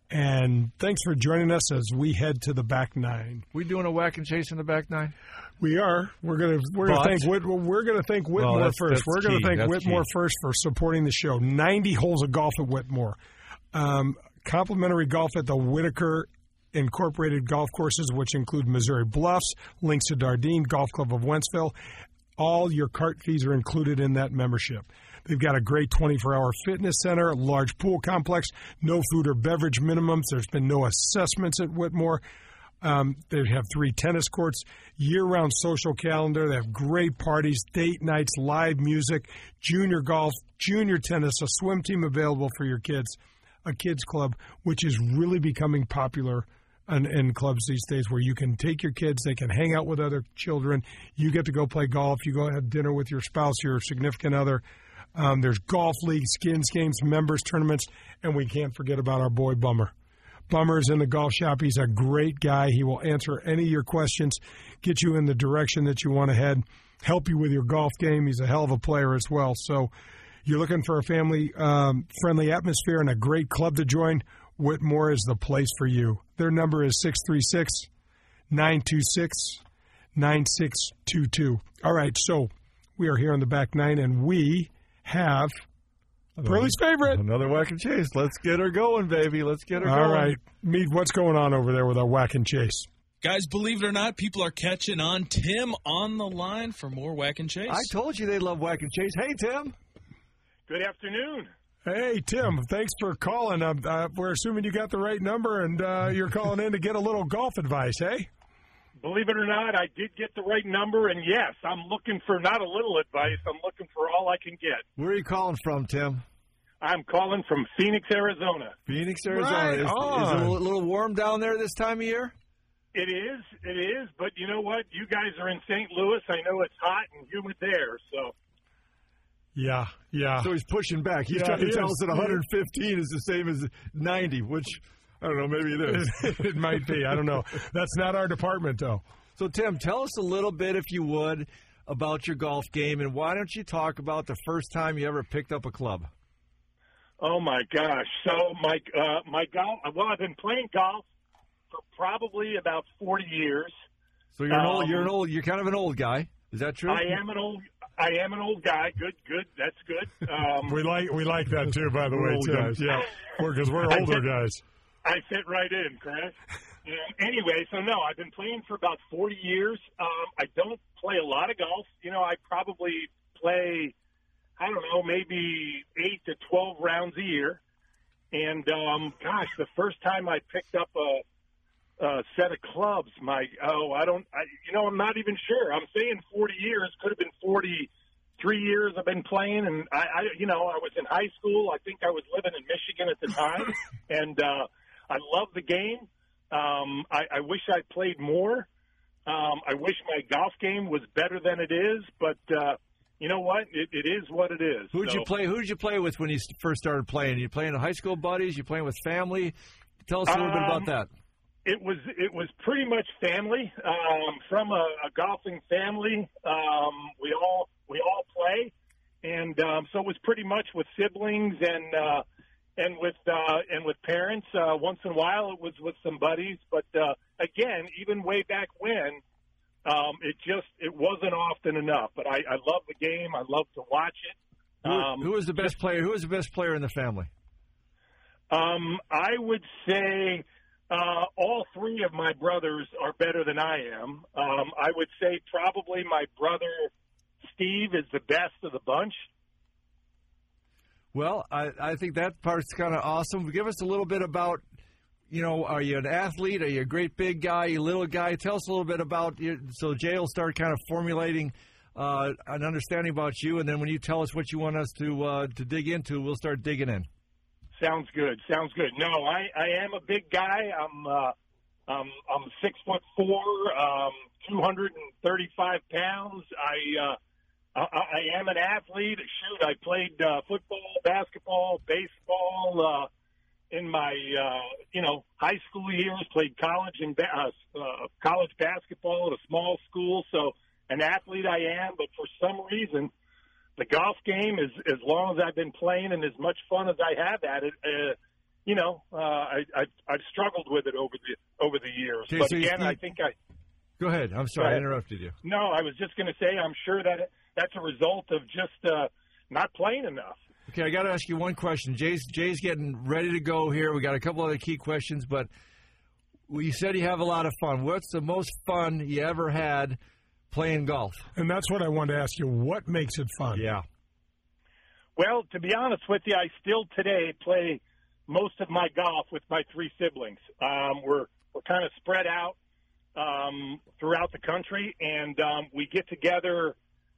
And thanks for joining us as we head to the back nine. We doing a whack and chase in the back nine? We are. We're gonna we're But- gonna thank Whit, we're gonna thank Whitmore that's- first. that's We're gonna key. thank That's Whitmore key. first for supporting the show. Ninety holes of golf at Whitmore. Um, complimentary golf at the Whitaker Incorporated Golf Courses, which include Missouri Bluffs, Links to Dardenne, Golf Club of Wentzville. All your cart fees are included in that membership. They've got a great twenty-four hour fitness center, a large pool complex, no food or beverage minimums. There's been no assessments at Whitmore. Um, they have three tennis courts, year-round social calendar. They have great parties, date nights, live music, junior golf, junior tennis, a swim team available for your kids, a kids club, which is really becoming popular in, in clubs these days where you can take your kids, they can hang out with other children. You get to go play golf. You go have dinner with your spouse, your significant other. Um, there's golf leagues, skins games, members tournaments, and we can't forget about our boy Bummer. Bummer's in the golf shop. He's a great guy. He will answer any of your questions, get you in the direction that you want to head, help you with your golf game. He's a hell of a player as well. So you're looking for a family-friendly um, atmosphere and a great club to join, Whitmore is the place for you. Their number is six three six, nine two six, nine six two two. All right, so we are here on the back nine, and we have Pearlie's favorite. Another whack and chase. Let's get her going, baby. Let's get her All going. right. Mead, what's going on over there with our whack and chase? Guys, believe it or not, people are catching on. Tim on the line for more whack and chase. I told you they love whack and chase. Hey, Tim. Good afternoon. Hey, Tim, thanks for calling. Uh, uh, we're assuming you got the right number, and uh, you're calling in to get a little golf advice, hey? Believe it or not, I did get the right number, and yes, I'm looking for not a little advice. I'm looking for all I can get. Where are you calling from, Tim? I'm calling from Phoenix, Arizona. Phoenix, Arizona. Right is, is it on. a little, little warm down there this time of year? It is, it is, but you know what? You guys are in Saint Louis. I know it's hot and humid there, so. Yeah, yeah. So he's pushing back. He's Yeah, trying to he tell is. us that one hundred fifteen is the same as ninety, which, I don't know, maybe it is. It might be. I don't know. That's not our department, though. So, Tim, tell us a little bit, if you would, about your golf game, and why don't you talk about the first time you ever picked up a club? Oh my gosh! So my uh, my golf. Well, I've been playing golf for probably about forty years. So you're an old, Um, you're an old, you're kind of an old guy. Is that true? I am an old. I am an old guy. Good, good. That's good. Um, We like we like that, too, by the We're way, old Tim. guys. Yeah, because we're, I older did- guys. I fit right in, correct? Um, anyway, so no, I've been playing for about forty years. Um, I don't play a lot of golf. You know, I probably play, I don't know, maybe eight to twelve rounds a year. And um, gosh, the first time I picked up a, a set of clubs, my oh, I don't, I, you know, I'm not even sure. I'm saying forty years. Could have been forty-three years I've been playing, and I, I, you know, I was in high school. I think I was living in Michigan at the time, and uh, I love the game. Um, I, I wish I played more. Um, I wish my golf game was better than it is, but uh, you know what? It, it is what it is. Who'd So, you play? Who did you play with when you first started playing? You playing with high school buddies? You playing with family? Tell us a little bit about Um, that. It was it was pretty much family. Um, from a, a golfing family, um, we all we all play, and um, so it was pretty much with siblings and uh, and with uh, and with parents. Uh, once in a while, it was with some buddies, but uh, again, even way back when, um, it just it wasn't often enough. But I, I love the game. I love to watch it. Who, Um, who was the best player? Who was the best player in the family? Um, I would say uh, all three of my brothers are better than I am. Um, I would say probably my brother Steve is the best of the bunch. Well, I, I think that part's kind of awesome. Give us a little bit about, you know, are you an athlete? Are you a great big guy? Are you a little guy? Tell us a little bit about you. So Jay will start kind of formulating uh, an understanding about you, and then when you tell us what you want us to uh, to dig into, we'll start digging in. Sounds good. Sounds good. No, I, I am a big guy. I'm uh, I'm I'm six foot four, um, two hundred and thirty five pounds. I uh, I, I am an athlete. Shoot, I played uh, football, basketball, baseball uh, in my uh, you know high school years. Played college and ba- uh, uh, college basketball at a small school. So an athlete I am, but for some reason, the golf game is as long as I've been playing and as much fun as I have at it. Uh, you know, uh, I, I I've struggled with it over the over the years. Okay, but so again, you, I think I. Go ahead. I'm sorry, I interrupted you. No, I was just going to say I'm sure that that's a result of just uh, not playing enough. Okay, I got to ask you one question. Jay's Jay's getting ready to go here. We got a couple other key questions, but you said you have a lot of fun. What's the most fun you ever had playing golf? And that's what I wanted to ask you. What makes it fun? Yeah. Well, to be honest with you, I still today play most of my golf with my three siblings. Um, we're we're kind of spread out um, throughout the country, and um, we get together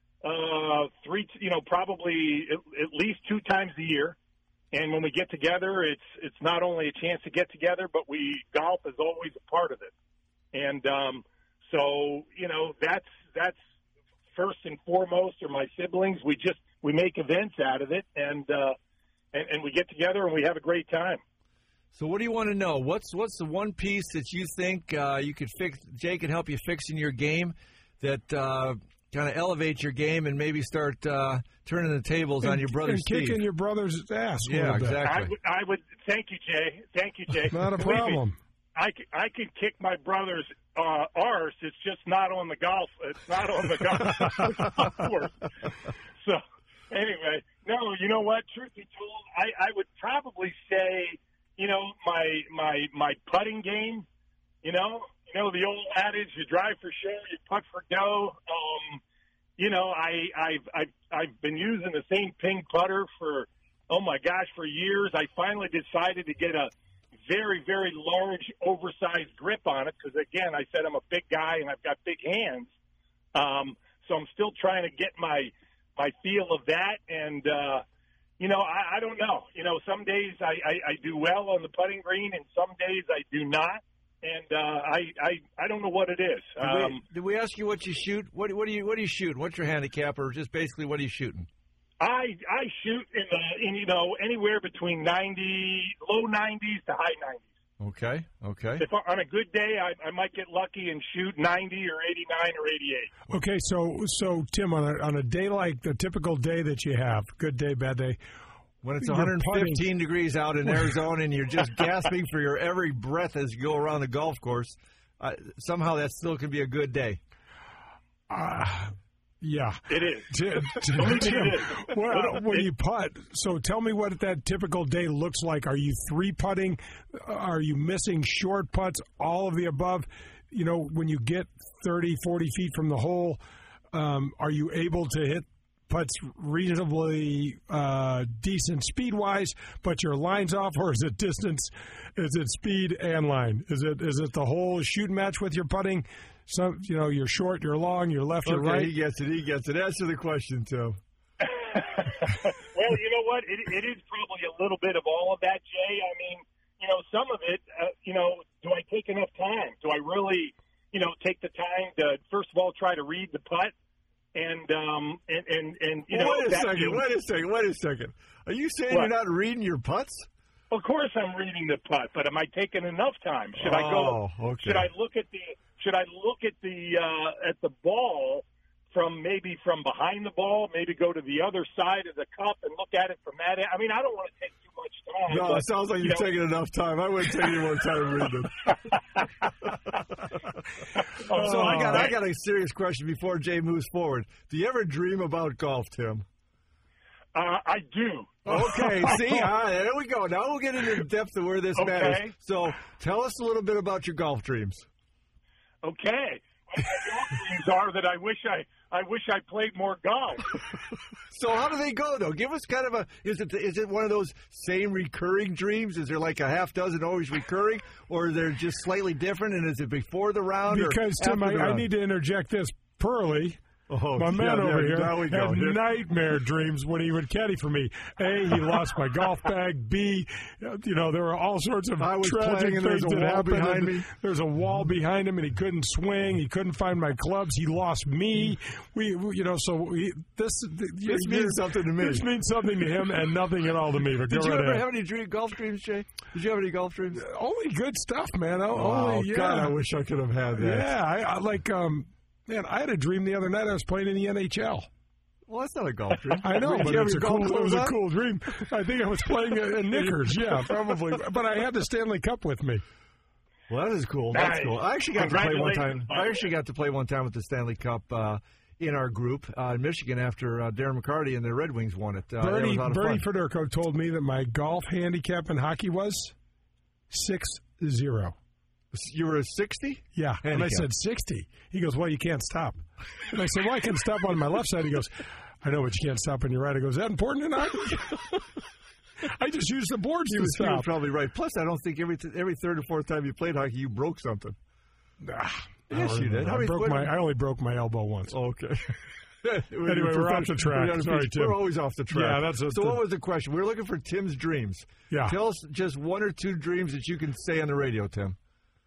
uh, three, you know, probably at, at least two times a year. And when we get together, it's it's not only a chance to get together, but we golf is always a part of it. And um, so, you know, that's that's first and foremost are my siblings. We just we make events out of it, and uh, and, and we get together and we have a great time. So what do you want to know? What's what's the one piece that you think uh, you could fix? Jay could help you fix in your game that uh, kind of elevate your game and maybe start uh, turning the tables and, on your brother and Steve. kicking your brother's ass. a Yeah, little bit. exactly. I would, I would thank you, Jay. Thank you, Jay. Not a Believe me, problem. I can, I can kick my brother's uh, arse. It's just not on the golf. It's not on the golf course. So anyway, no, you know what? Truth be told, I, I would probably say, you know, my my my putting game. You know, you know the old adage: you drive for show, you putt for dough. Um, you know, I I've I've I've been using the same ping putter for oh my gosh for years. I finally decided to get a very, very large, oversized grip on it because, again, I said I'm a big guy and I've got big hands. Um, so I'm still trying to get my my feel of that. And, uh, you know, I, I don't know. You know, some days I, I, I do well on the putting green and some days I do not. And uh, I, I I don't know what it is. Did, Um, we, did we ask you what you shoot? What, what do you what do you shoot? What's your handicap, or just basically what are you shooting? I I shoot in the in you know anywhere between ninety, low nineties to high nineties. Okay, okay. If I, on a good day, I, I might get lucky and shoot ninety or eighty-nine or eighty-eight. Okay, so so Tim, on a on a day like the typical day that you have, good day, bad day, When it's you're one hundred fifteen putting- degrees out in Arizona and you're just gasping for your every breath as you go around the golf course, uh, somehow that still can be a good day. Uh, yeah. It is. Tim, Tim, Believe me, Tim, it is. well, when you putt, so tell me what that typical day looks like. Are you three putting? Are you missing short putts? All of the above? You know, when you get thirty, forty feet from the hole, um, are you able to hit putts reasonably uh, decent speed-wise, but your line's off, or is it distance? Is it speed and line? Is it is it the whole shoot match with your putting? Some, you know, you're short, you're long, you're left, you're Okay, right. he gets it. He gets it. Answer the question, Tim. Well, you know what? It, it is probably a little bit of all of that, Jay. I mean, you know, some of it, uh, you know, do I take enough time? Do I really, you know, take the time to, first of all, try to read the putt? And, um, and, and, and you know, wait a that second. means- Wait a second. Wait a second. Are you saying What? you're not reading your putts? Of course, I'm reading the putt, but am I taking enough time? Should I go? Oh, okay. Should I look at the? Should I look at the uh, at the ball from maybe from behind the ball? Maybe go to the other side of the cup and look at it from that end. I mean, I don't want to take too much time. No, but, it sounds like you you're know, taking enough time. I wouldn't take any more time reading it. So I got I got a serious question before Jay moves forward. Do you ever dream about golf, Tim? Uh, I do. Okay, see, all right, there we go. Now we'll get into the depth of where this Okay. matters. So tell us a little bit about your golf dreams. Okay. My golf dreams are that I wish I I wish I played more golf. So how do they go, though? Give us kind of a is it is it one of those same recurring dreams? Is there like a half dozen always recurring, or they're just slightly different? And is it before the round? Because or Tim, after I, the I round? need to interject this. Pearly, Oh, My man yeah, over there, here there we go. had Here- nightmare dreams when he would caddy for me. A, he lost my golf bag. B, you know, there were all sorts of I was tragic playing and things there's a that wall happened. behind and me. There's a wall behind him, and he couldn't swing. He couldn't find my clubs. He lost me. We, we you know, so we, this This means something to me. This means something to him and nothing at all to me. But Did go you right ever ahead. have any dream, golf dreams, Jay? Did you have any golf dreams? Only good stuff, man. O- Wow, Only, yeah. God, I wish I could have had that. Yeah, I, I like. Um, man, I had a dream the other night. I was playing in the N H L. Well, that's not a golf dream. I know, Did but you have it's a your cool, golf it was clothes a on? cool dream. I think I was playing in in knickers. Yeah, probably. But I had the Stanley Cup with me. Well, that is cool. That's Nice. cool. I actually got to play one time. Congratulations, I actually got to play one time with the Stanley Cup uh, in our group uh, in Michigan after uh, Darren McCarty and the Red Wings won it. Uh, that Bernie, was a lot of Bernie fun. Federico told me that my golf handicap in hockey was six zero. You were a sixty? Yeah, and I Handicap. said sixty. He goes, well, you can't stop. And I said, well, I can stop on my left side. He goes, I know, but you can't stop on your right. I go, is that important or not? I just used the boards He to was, he was stop. probably right. Plus, I don't think every th- every third or fourth time you played hockey, you broke something. Ah, Yes, I you did. How I, many- broke what- my, I only broke my elbow once. Okay. Anyway, we're off the track. We're, Sorry, Tim. we're always off the track. Yeah, that's a- so. What was the question? We were looking for Tim's dreams. Yeah. Tell us just one or two dreams that you can say on the radio, Tim.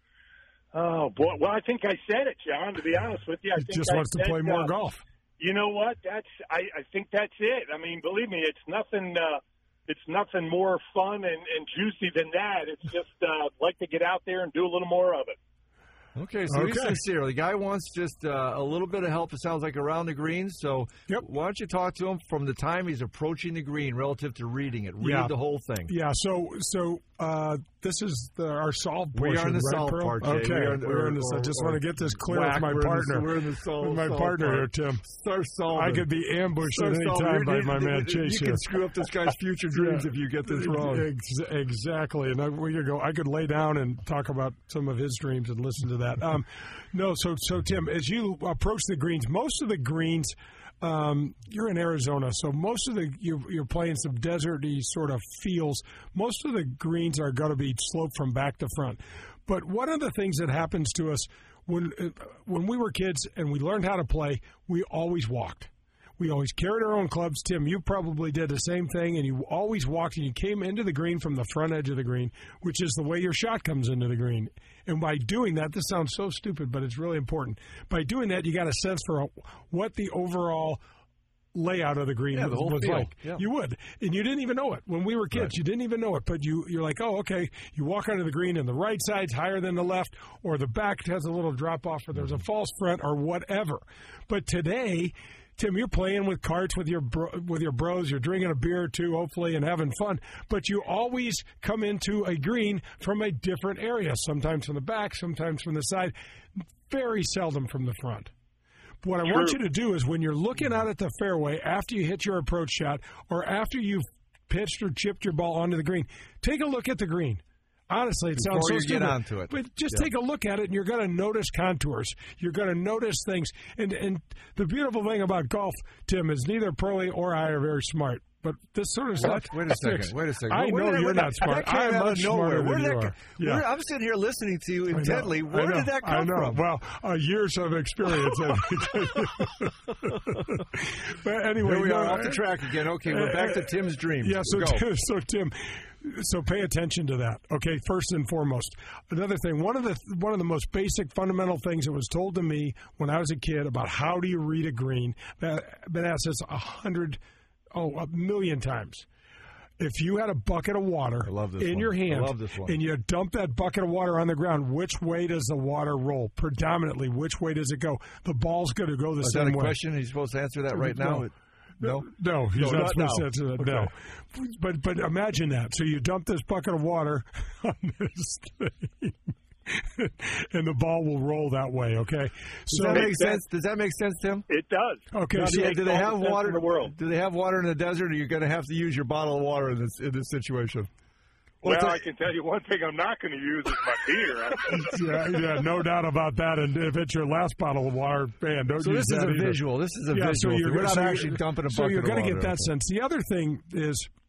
Oh boy! Well, I think I said it, John. To be honest with you, I He think just I wants to said, play more uh, golf. You know what? That's I, I think that's it. I mean, believe me, it's nothing. Uh, it's nothing more fun and, and juicy than that. It's just uh, like to get out there and do a little more of it. Okay, so he's Okay. sincere. The guy wants just uh, a little bit of help, it sounds like, around the green. So Yep. why don't you talk to him from the time he's approaching the green relative to reading it? Read Yeah. the whole thing. Yeah, so so uh, this is the, our solve We portion, are in the right, solve Pearl? part, Jay. Okay, We are in the- we're in or- this. I or- just or want to get this clear whack, with my we're in the- partner. we're in the solve- with my solve partner part. here, Tim. Start solving. I could be ambushed Start at any solving. time You- by you- my man you, Chase You here. can screw up this guy's future dreams Yeah. if you get this wrong. Ex- exactly, and I, we could go. I could lay down and talk about some of his dreams and listen to that. Um, no, so so Tim, as you approach the greens, most of the greens, um, you're in Arizona, so most of the you're, you're playing some deserty sort of feels. Most of the greens are going to be sloped from back to front. But one of the things that happens to us when uh, when we were kids and we learned how to play, we always walked. We always carried our own clubs. Tim, you probably did the same thing, and you always walked and you came into the green from the front edge of the green, which is the way your shot comes into the green. And by doing that, this sounds so stupid, but it's really important. By doing that, you got a sense for what the overall layout of the green Yeah, the was, whole was feel. like. Yeah. You would, and you didn't even know it when we were kids. Right. You didn't even know it, but you you're like, oh, okay. You walk onto the green, and the right side's higher than the left, or the back has a little drop off, or there's a false front, or whatever. But today, Tim, you're playing with carts with your bro, with your bros. You're drinking a beer or two, hopefully, and having fun. But you always come into a green from a different area. Sometimes from the back, sometimes from the side. Very seldom from the front. What I True. want you to do is when you're looking out at the fairway after you hit your approach shot or after you've pitched or chipped your ball onto the green, take a look at the green. Honestly, it sounds Before so you get stupid, onto it. but just Yeah. take a look at it, and you're going to notice contours. You're going to notice things. And and the beautiful thing about golf, Tim, is neither Pearlie or I are very smart. But this sort of stuff. Wait a second. Wait a second. I Where know did that- you're where not that- smart. that came I'm out of much nowhere. smarter Where than did you that are. co- Yeah. where- I'm sitting here listening to you I know, intently. I Where know, did that I come know. from? Well, uh, years of experience. But anyway, Here we no, are off I- the track again. Okay, we're back to Tim's dreams. Yeah, so Go. Tim, so Tim, so pay attention to that. Okay, first and foremost. Another thing, one of the one of the most basic fundamental things that was told to me when I was a kid about how do you read a green, that been asked this a hundred, oh, a million times. If you had a bucket of water I love this in one. your hand I love this one. and you dump that bucket of water on the ground, which way does the water roll? Predominantly, which way does it go? The ball's going to go the Is same that a way. question? He's supposed to answer that right now? No. No? No, he's No, not, not supposed now. to answer that. Okay. No, but but imagine that. So you dump this bucket of water on this thing, and the ball will roll that way. Okay. Does So that make sense? Does that make sense, Tim? It does. okay. Now, So, do, do they all have the sense water in the world. Do they have water in the desert, or you're going to have to use your bottle of water in this in this situation? Well, What's I that- can tell you one thing I'm not going to use is my beer. yeah, yeah, no doubt about that. And if it's your last bottle of water, man, don't So use this is that a either. visual. This is a yeah, visual. so you're thing. We're not so actually you're- dumping a So bucket you're of gonna water. get that sense. The other thing is,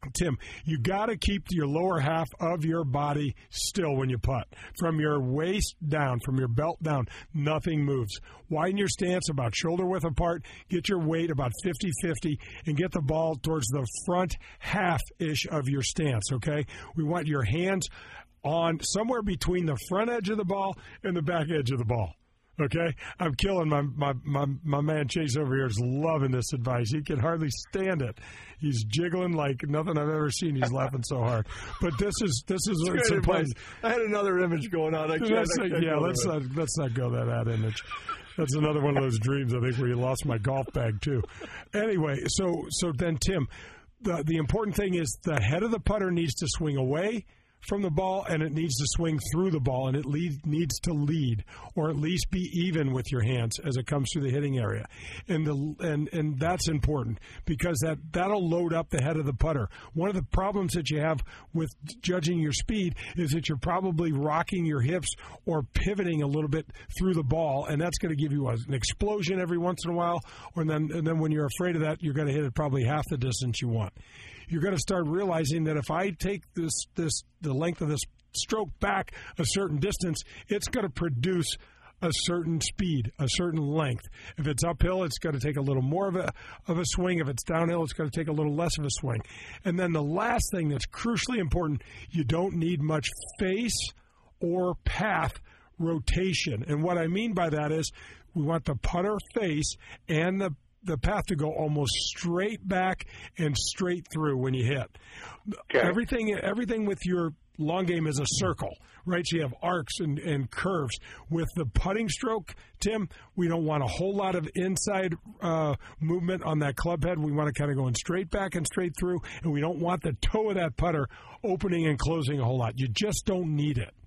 Tim, you got to keep your lower half of your body still when you putt. From your waist down, from your belt down, nothing moves. Widen your stance about shoulder width apart. Get your weight about fifty-fifty and get the ball towards the front half-ish of your stance, okay? We want your hands on somewhere between the front edge of the ball and the back edge of the ball. Okay, I'm killing my, my, my, my man Chase over here is loving this advice. He can hardly stand it. He's jiggling like nothing I've ever seen. He's laughing so hard. But this is this is It's it's advice. I had another image going on. I can't, let's, I can't yeah, go let's there. not let's not go that that image. That's another one of those dreams I think where you lost my golf bag too. Anyway, so so then Tim, the the important thing is the head of the putter needs to swing away from the ball, and it needs to swing through the ball, and it lead, needs to lead, or at least be even with your hands as it comes through the hitting area, and the and and that's important because that that'll load up the head of the putter. One of the problems that you have with judging your speed is that you're probably rocking your hips or pivoting a little bit through the ball, and that's going to give you a, an explosion every once in a while, or then and then when you're afraid of that, you're going to hit it probably half the distance you want. You're going to start realizing that if I take this this the length of this stroke back a certain distance, it's going to produce a certain speed, a certain length. If it's uphill, it's going to take a little more of a of a swing. If it's downhill, it's going to take a little less of a swing. And then the last thing that's crucially important, you don't need much face or path rotation. And what I mean by that is we want the putter face and the the path to go almost straight back and straight through when you hit. Okay. Everything everything with your long game is a circle, right? So you have arcs and, and curves. With the putting stroke, Tim, we don't want a whole lot of inside uh, movement on that club head. We want to kind of going straight back and straight through, and we don't want the toe of that putter opening and closing a whole lot. You just don't need it.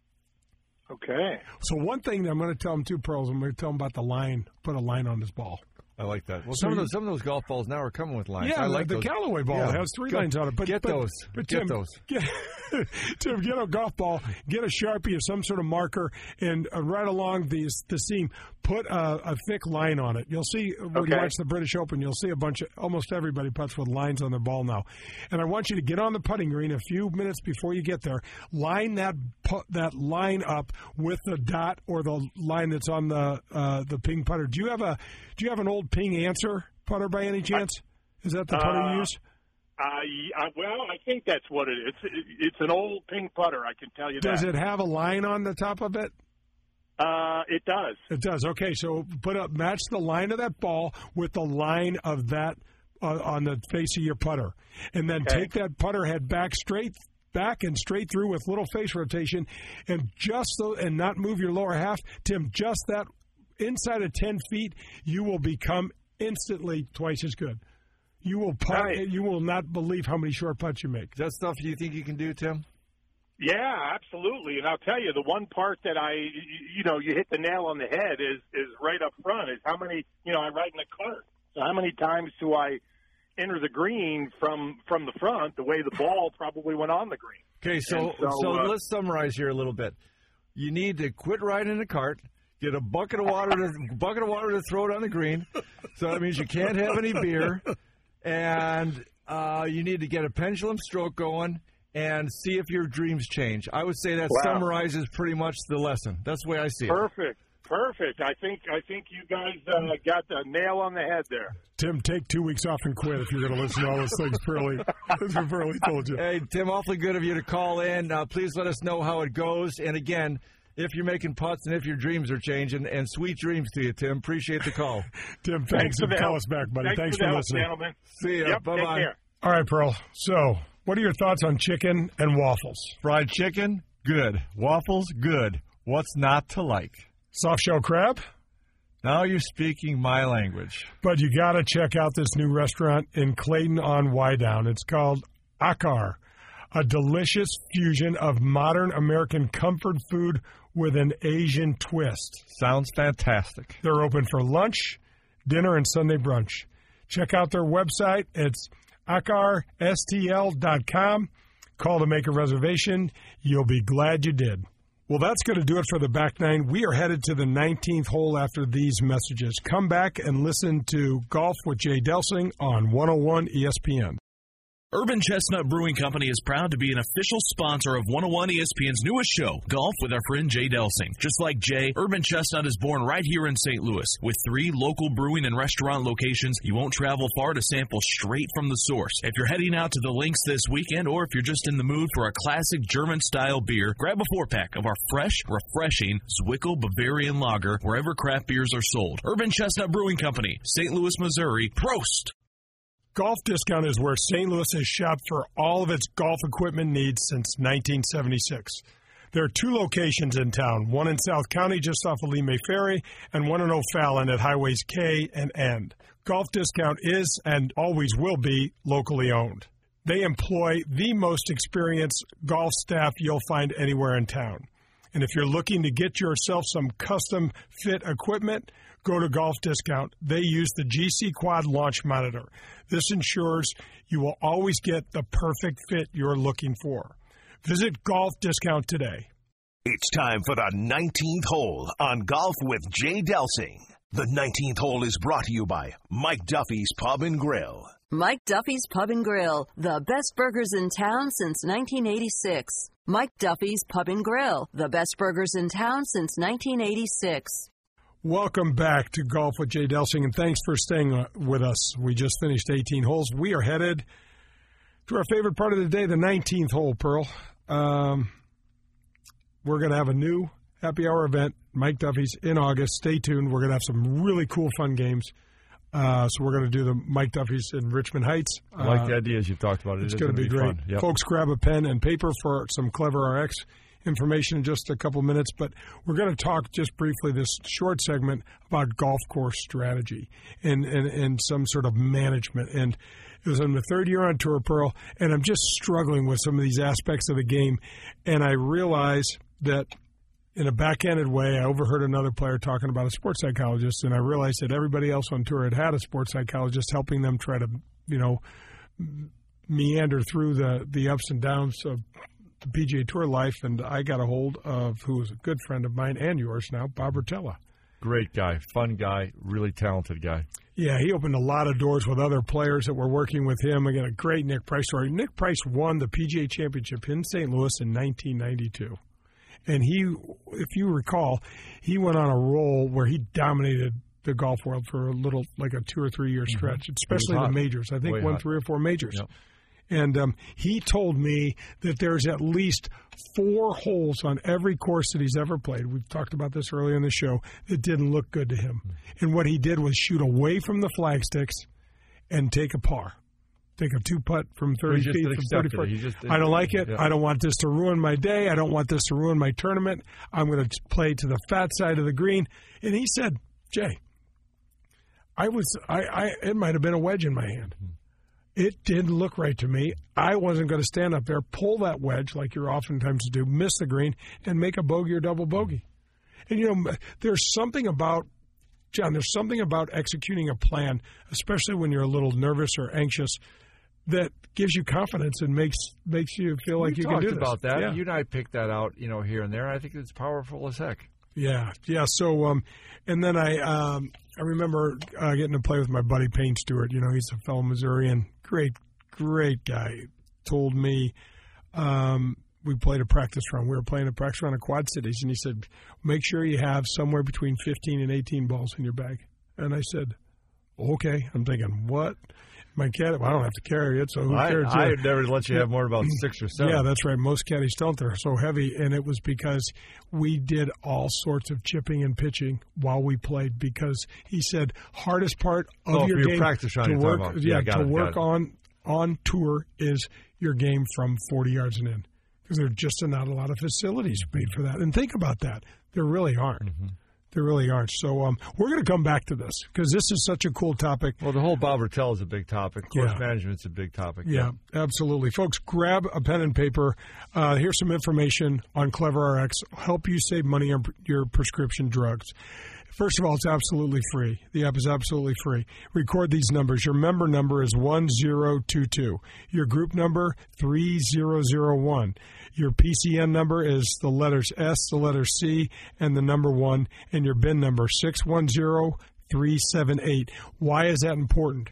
Okay. So one thing that I'm going to tell him, too, Pearls, I'm going to tell him about the line, put a line on his ball. I like that. Well, So some of you- those some of those golf balls now are coming with lines. Yeah, I like the those. Callaway ball Yeah. has three Go- lines on it. But get but, those. But Get Tim, those. Get, Tim, get a golf ball, get a Sharpie or some sort of marker, and uh, right along these the seam, put a, a thick line on it. You'll see when you Okay. watch the British Open, you'll see a bunch of almost everybody putts with lines on their ball now. And I want you to get on the putting green a few minutes before you get there. Line that pu- that line up with the dot or the line that's on the uh, the ping putter. Do you have a do you have an old ping answer putter by any chance? Is that the putter Uh, you use? I, I well, I think that's what it is. It's, it's an old ping putter. I can tell you Does that. it have a line on the top of it? Uh, it does. It does. Okay, so put up match the line of that ball with the line of that uh, on the face of your putter, and then Okay. take that putter head back straight back and straight through with little face rotation, and just so and not move your lower half, Tim. Just that inside of ten feet, you will become instantly twice as good. You will putt. Right. You will not believe how many short putts you make. Is that stuff you think you can do, Tim? Yeah, absolutely. And I'll tell you, the one part that I, you know, you hit the nail on the head is is right up front. Is how many, you know, I ride in a cart. So how many times do I enter the green from from the front, the way the ball probably went on the green? Okay, so And so, so uh, let's summarize here a little bit. You need to quit riding in a cart. Get a bucket of water to bucket of water to throw it on the green. So that means you can't have any beer, and uh, you need to get a pendulum stroke going and see if your dreams change. I would say that Wow. summarizes pretty much the lesson. That's the way I see it. Perfect, perfect. I think I think you guys uh, got the nail on the head there. Tim, take two weeks off and quit if you're going to listen to all those things Pearly, Pearly told you. Hey, Tim, awfully good of you to call in. Uh, please let us know how it goes. And again, if you're making putts and if your dreams are changing, and sweet dreams to you, Tim. Appreciate the call. Tim, thanks, Thanks for and the call help. us back, buddy. Thanks, Thanks for, for the help, listening. gentlemen. See ya. Yep, Bye take bye. care. All right, Pearl. So, what are your thoughts on chicken and waffles? Fried chicken, good. Waffles, good. What's not to like? Soft shell crab? Now you're speaking my language. But you got to check out this new restaurant in Clayton on Wydown. It's called Akar, a delicious fusion of modern American comfort food with an Asian twist. Sounds fantastic. They're open for lunch, dinner, and Sunday brunch. Check out their website. It's akar s t l dot com. Call to make a reservation. You'll be glad you did. Well, that's going to do it for the back nine. We are headed to the nineteenth hole after these messages. Come back and listen to Golf with Jay Delsing on one oh one E S P N. Urban Chestnut Brewing Company is proud to be an official sponsor of one oh one E S P N's newest show, Golf with our friend Jay Delsing. Just like Jay, Urban Chestnut is born right here in Saint Louis. With three local brewing and restaurant locations, you won't travel far to sample straight from the source. If you're heading out to the links this weekend, or if you're just in the mood for a classic German-style beer, grab a four-pack of our fresh, refreshing Zwickel Bavarian Lager wherever craft beers are sold. Urban Chestnut Brewing Company, Saint Louis, Missouri. Prost! Golf Discount is where Saint Louis has shopped for all of its golf equipment needs since nineteen seventy-six. There are two locations in town, one in South County just off of Lee May Ferry, and one in O'Fallon at Highways K and N. Golf Discount is and always will be locally owned. They employ the most experienced golf staff you'll find anywhere in town. And if you're looking to get yourself some custom fit equipment, go to Golf Discount. They use the G C Quad Launch Monitor. This ensures you will always get the perfect fit you're looking for. Visit Golf Discount today. It's time for the nineteenth hole on Golf with Jay Delsing. The nineteenth hole is brought to you by Mike Duffy's Pub and Grill. Mike Duffy's Pub and Grill, the best burgers in town since nineteen eighty-six. Mike Duffy's Pub and Grill, the best burgers in town since nineteen eighty-six. Welcome back to Golf with Jay Delsing, and thanks for staying with us. We just finished eighteen holes. We are headed to our favorite part of the day, the nineteenth hole, Pearl. Um, we're going to have a new happy hour event, Mike Duffy's, in August. Stay tuned. We're going to have some really cool, fun games. Uh, so we're going to do the Mike Duffy's in Richmond Heights. I like uh, the ideas you've talked about. It it's going to be, be great. Fun. Yep. Folks, grab a pen and paper for some Clever R X information in just a couple minutes, but we're going to talk just briefly this short segment about golf course strategy and, and, and some sort of management. And it was in the third year on tour, Pearl, and I'm just struggling with some of these aspects of the game. And I realize that in a backhanded way, I overheard another player talking about a sports psychologist, and I realized that everybody else on tour had had a sports psychologist helping them try to, you know, meander through the, the ups and downs of the P G A Tour life, and I got a hold of who is a good friend of mine and yours now, Bob Rotella. Great guy, fun guy, really talented guy. Yeah, he opened a lot of doors with other players that were working with him. Again, a great Nick Price story. Nick Price won the P G A Championship in Saint Louis in nineteen ninety-two. And he, if you recall, he went on a roll where he dominated the golf world for a little, like a two or three year stretch, mm-hmm. especially the majors. I think Way won hot. three or four majors. Yep. And um, he told me that there's at least four holes on every course that he's ever played. We've talked about this earlier in the show that didn't look good to him. And what he did was shoot away from the flagsticks and take a par. Take a two-putt from thirty feet, from thirty feet. I don't like it. Yeah. I don't want this to ruin my day. I don't want this to ruin my tournament. I'm going to play to the fat side of the green. And he said, Jay, I was, I, I it might have been a wedge in my hand. It didn't look right to me. I wasn't going to stand up there, pull that wedge like you're oftentimes do, miss the green, and make a bogey or double bogey. And, you know, there's something about, John, there's something about executing a plan, especially when you're a little nervous or anxious, that gives you confidence and makes makes you feel like we you can do this. We talked about that. Yeah. You and I picked that out, you know, here and there. I think it's powerful as heck. Yeah, yeah. So, um, and then I um, I remember uh, getting to play with my buddy Payne Stewart. You know, he's a fellow Missourian, great, great guy. Told me um, we played a practice run. We were playing a practice run at Quad Cities, and he said, make sure you have somewhere between fifteen and eighteen balls in your bag. And I said, okay. I'm thinking, what? My caddy, well, I don't have to carry it, so who cares? I, I'd never let you have more than about six or seven. Yeah, that's right. Most caddies don't. They're so heavy, and it was because we did all sorts of chipping and pitching while we played. Because he said, hardest part of oh, your for game your practice run, to you're work, talking about. yeah, Yeah, got to it, work got it. on on tour is your game from forty yards and in, because there just are not a lot of facilities made for that. And think about that. There really aren't. Mm-hmm. There really aren't. So um, we're going to come back to this because this is such a cool topic. Well, the whole Bob Rotella is a big topic. Course Yeah. management's a big topic. Yeah, absolutely. Folks, grab a pen and paper. Uh, here's some information on Clever R X. Help you save money on your prescription drugs. First of all, it's absolutely free. The app is absolutely free. Record these numbers. Your member number is one zero two two. Your group number, three zero zero one. Your P C N number is the letters S, the letter C, and the number one, and your B I N number, six one zero three seven eight. Why is that important?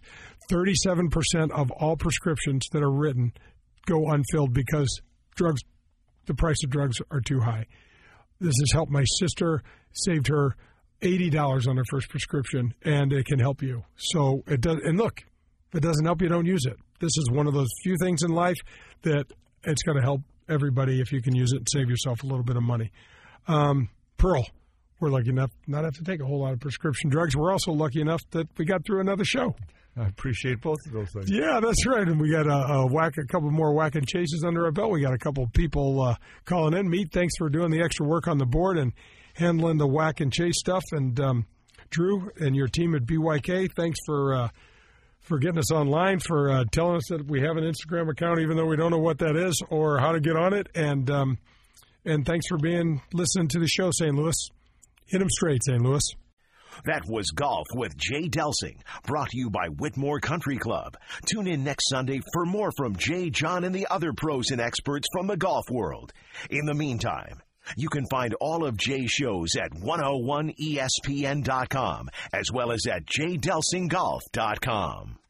thirty-seven percent of all prescriptions that are written go unfilled because drugs, the price of drugs are too high. This has helped my sister, saved her eighty dollars on her first prescription, and it can help you. So it does. And look, if it doesn't help you, don't use it. This is one of those few things in life that it's going to help everybody if you can use it and save yourself a little bit of money. Um, Pearl, we're lucky enough not have to take a whole lot of prescription drugs. We're also lucky enough that we got through another show. I appreciate both of those things. Yeah, that's right. And we got a, a whack, a couple more whack and chases under our belt. We got a couple of people uh, calling in. Meat, thanks for doing the extra work on the board and handling the whack and chase stuff. And um, Drew and your team at B Y K, thanks for uh, for getting us online, for uh, telling us that we have an Instagram account, even though we don't know what that is or how to get on it. And um, and thanks for being listening to the show, Saint Louis. Hit 'em straight, Saint Louis. That was Golf with Jay Delsing, brought to you by Whitmore Country Club. Tune in next Sunday for more from Jay, John, and the other pros and experts from the golf world. In the meantime, you can find all of Jay's shows at one oh one E S P N dot com, as well as at jay delsing golf dot com.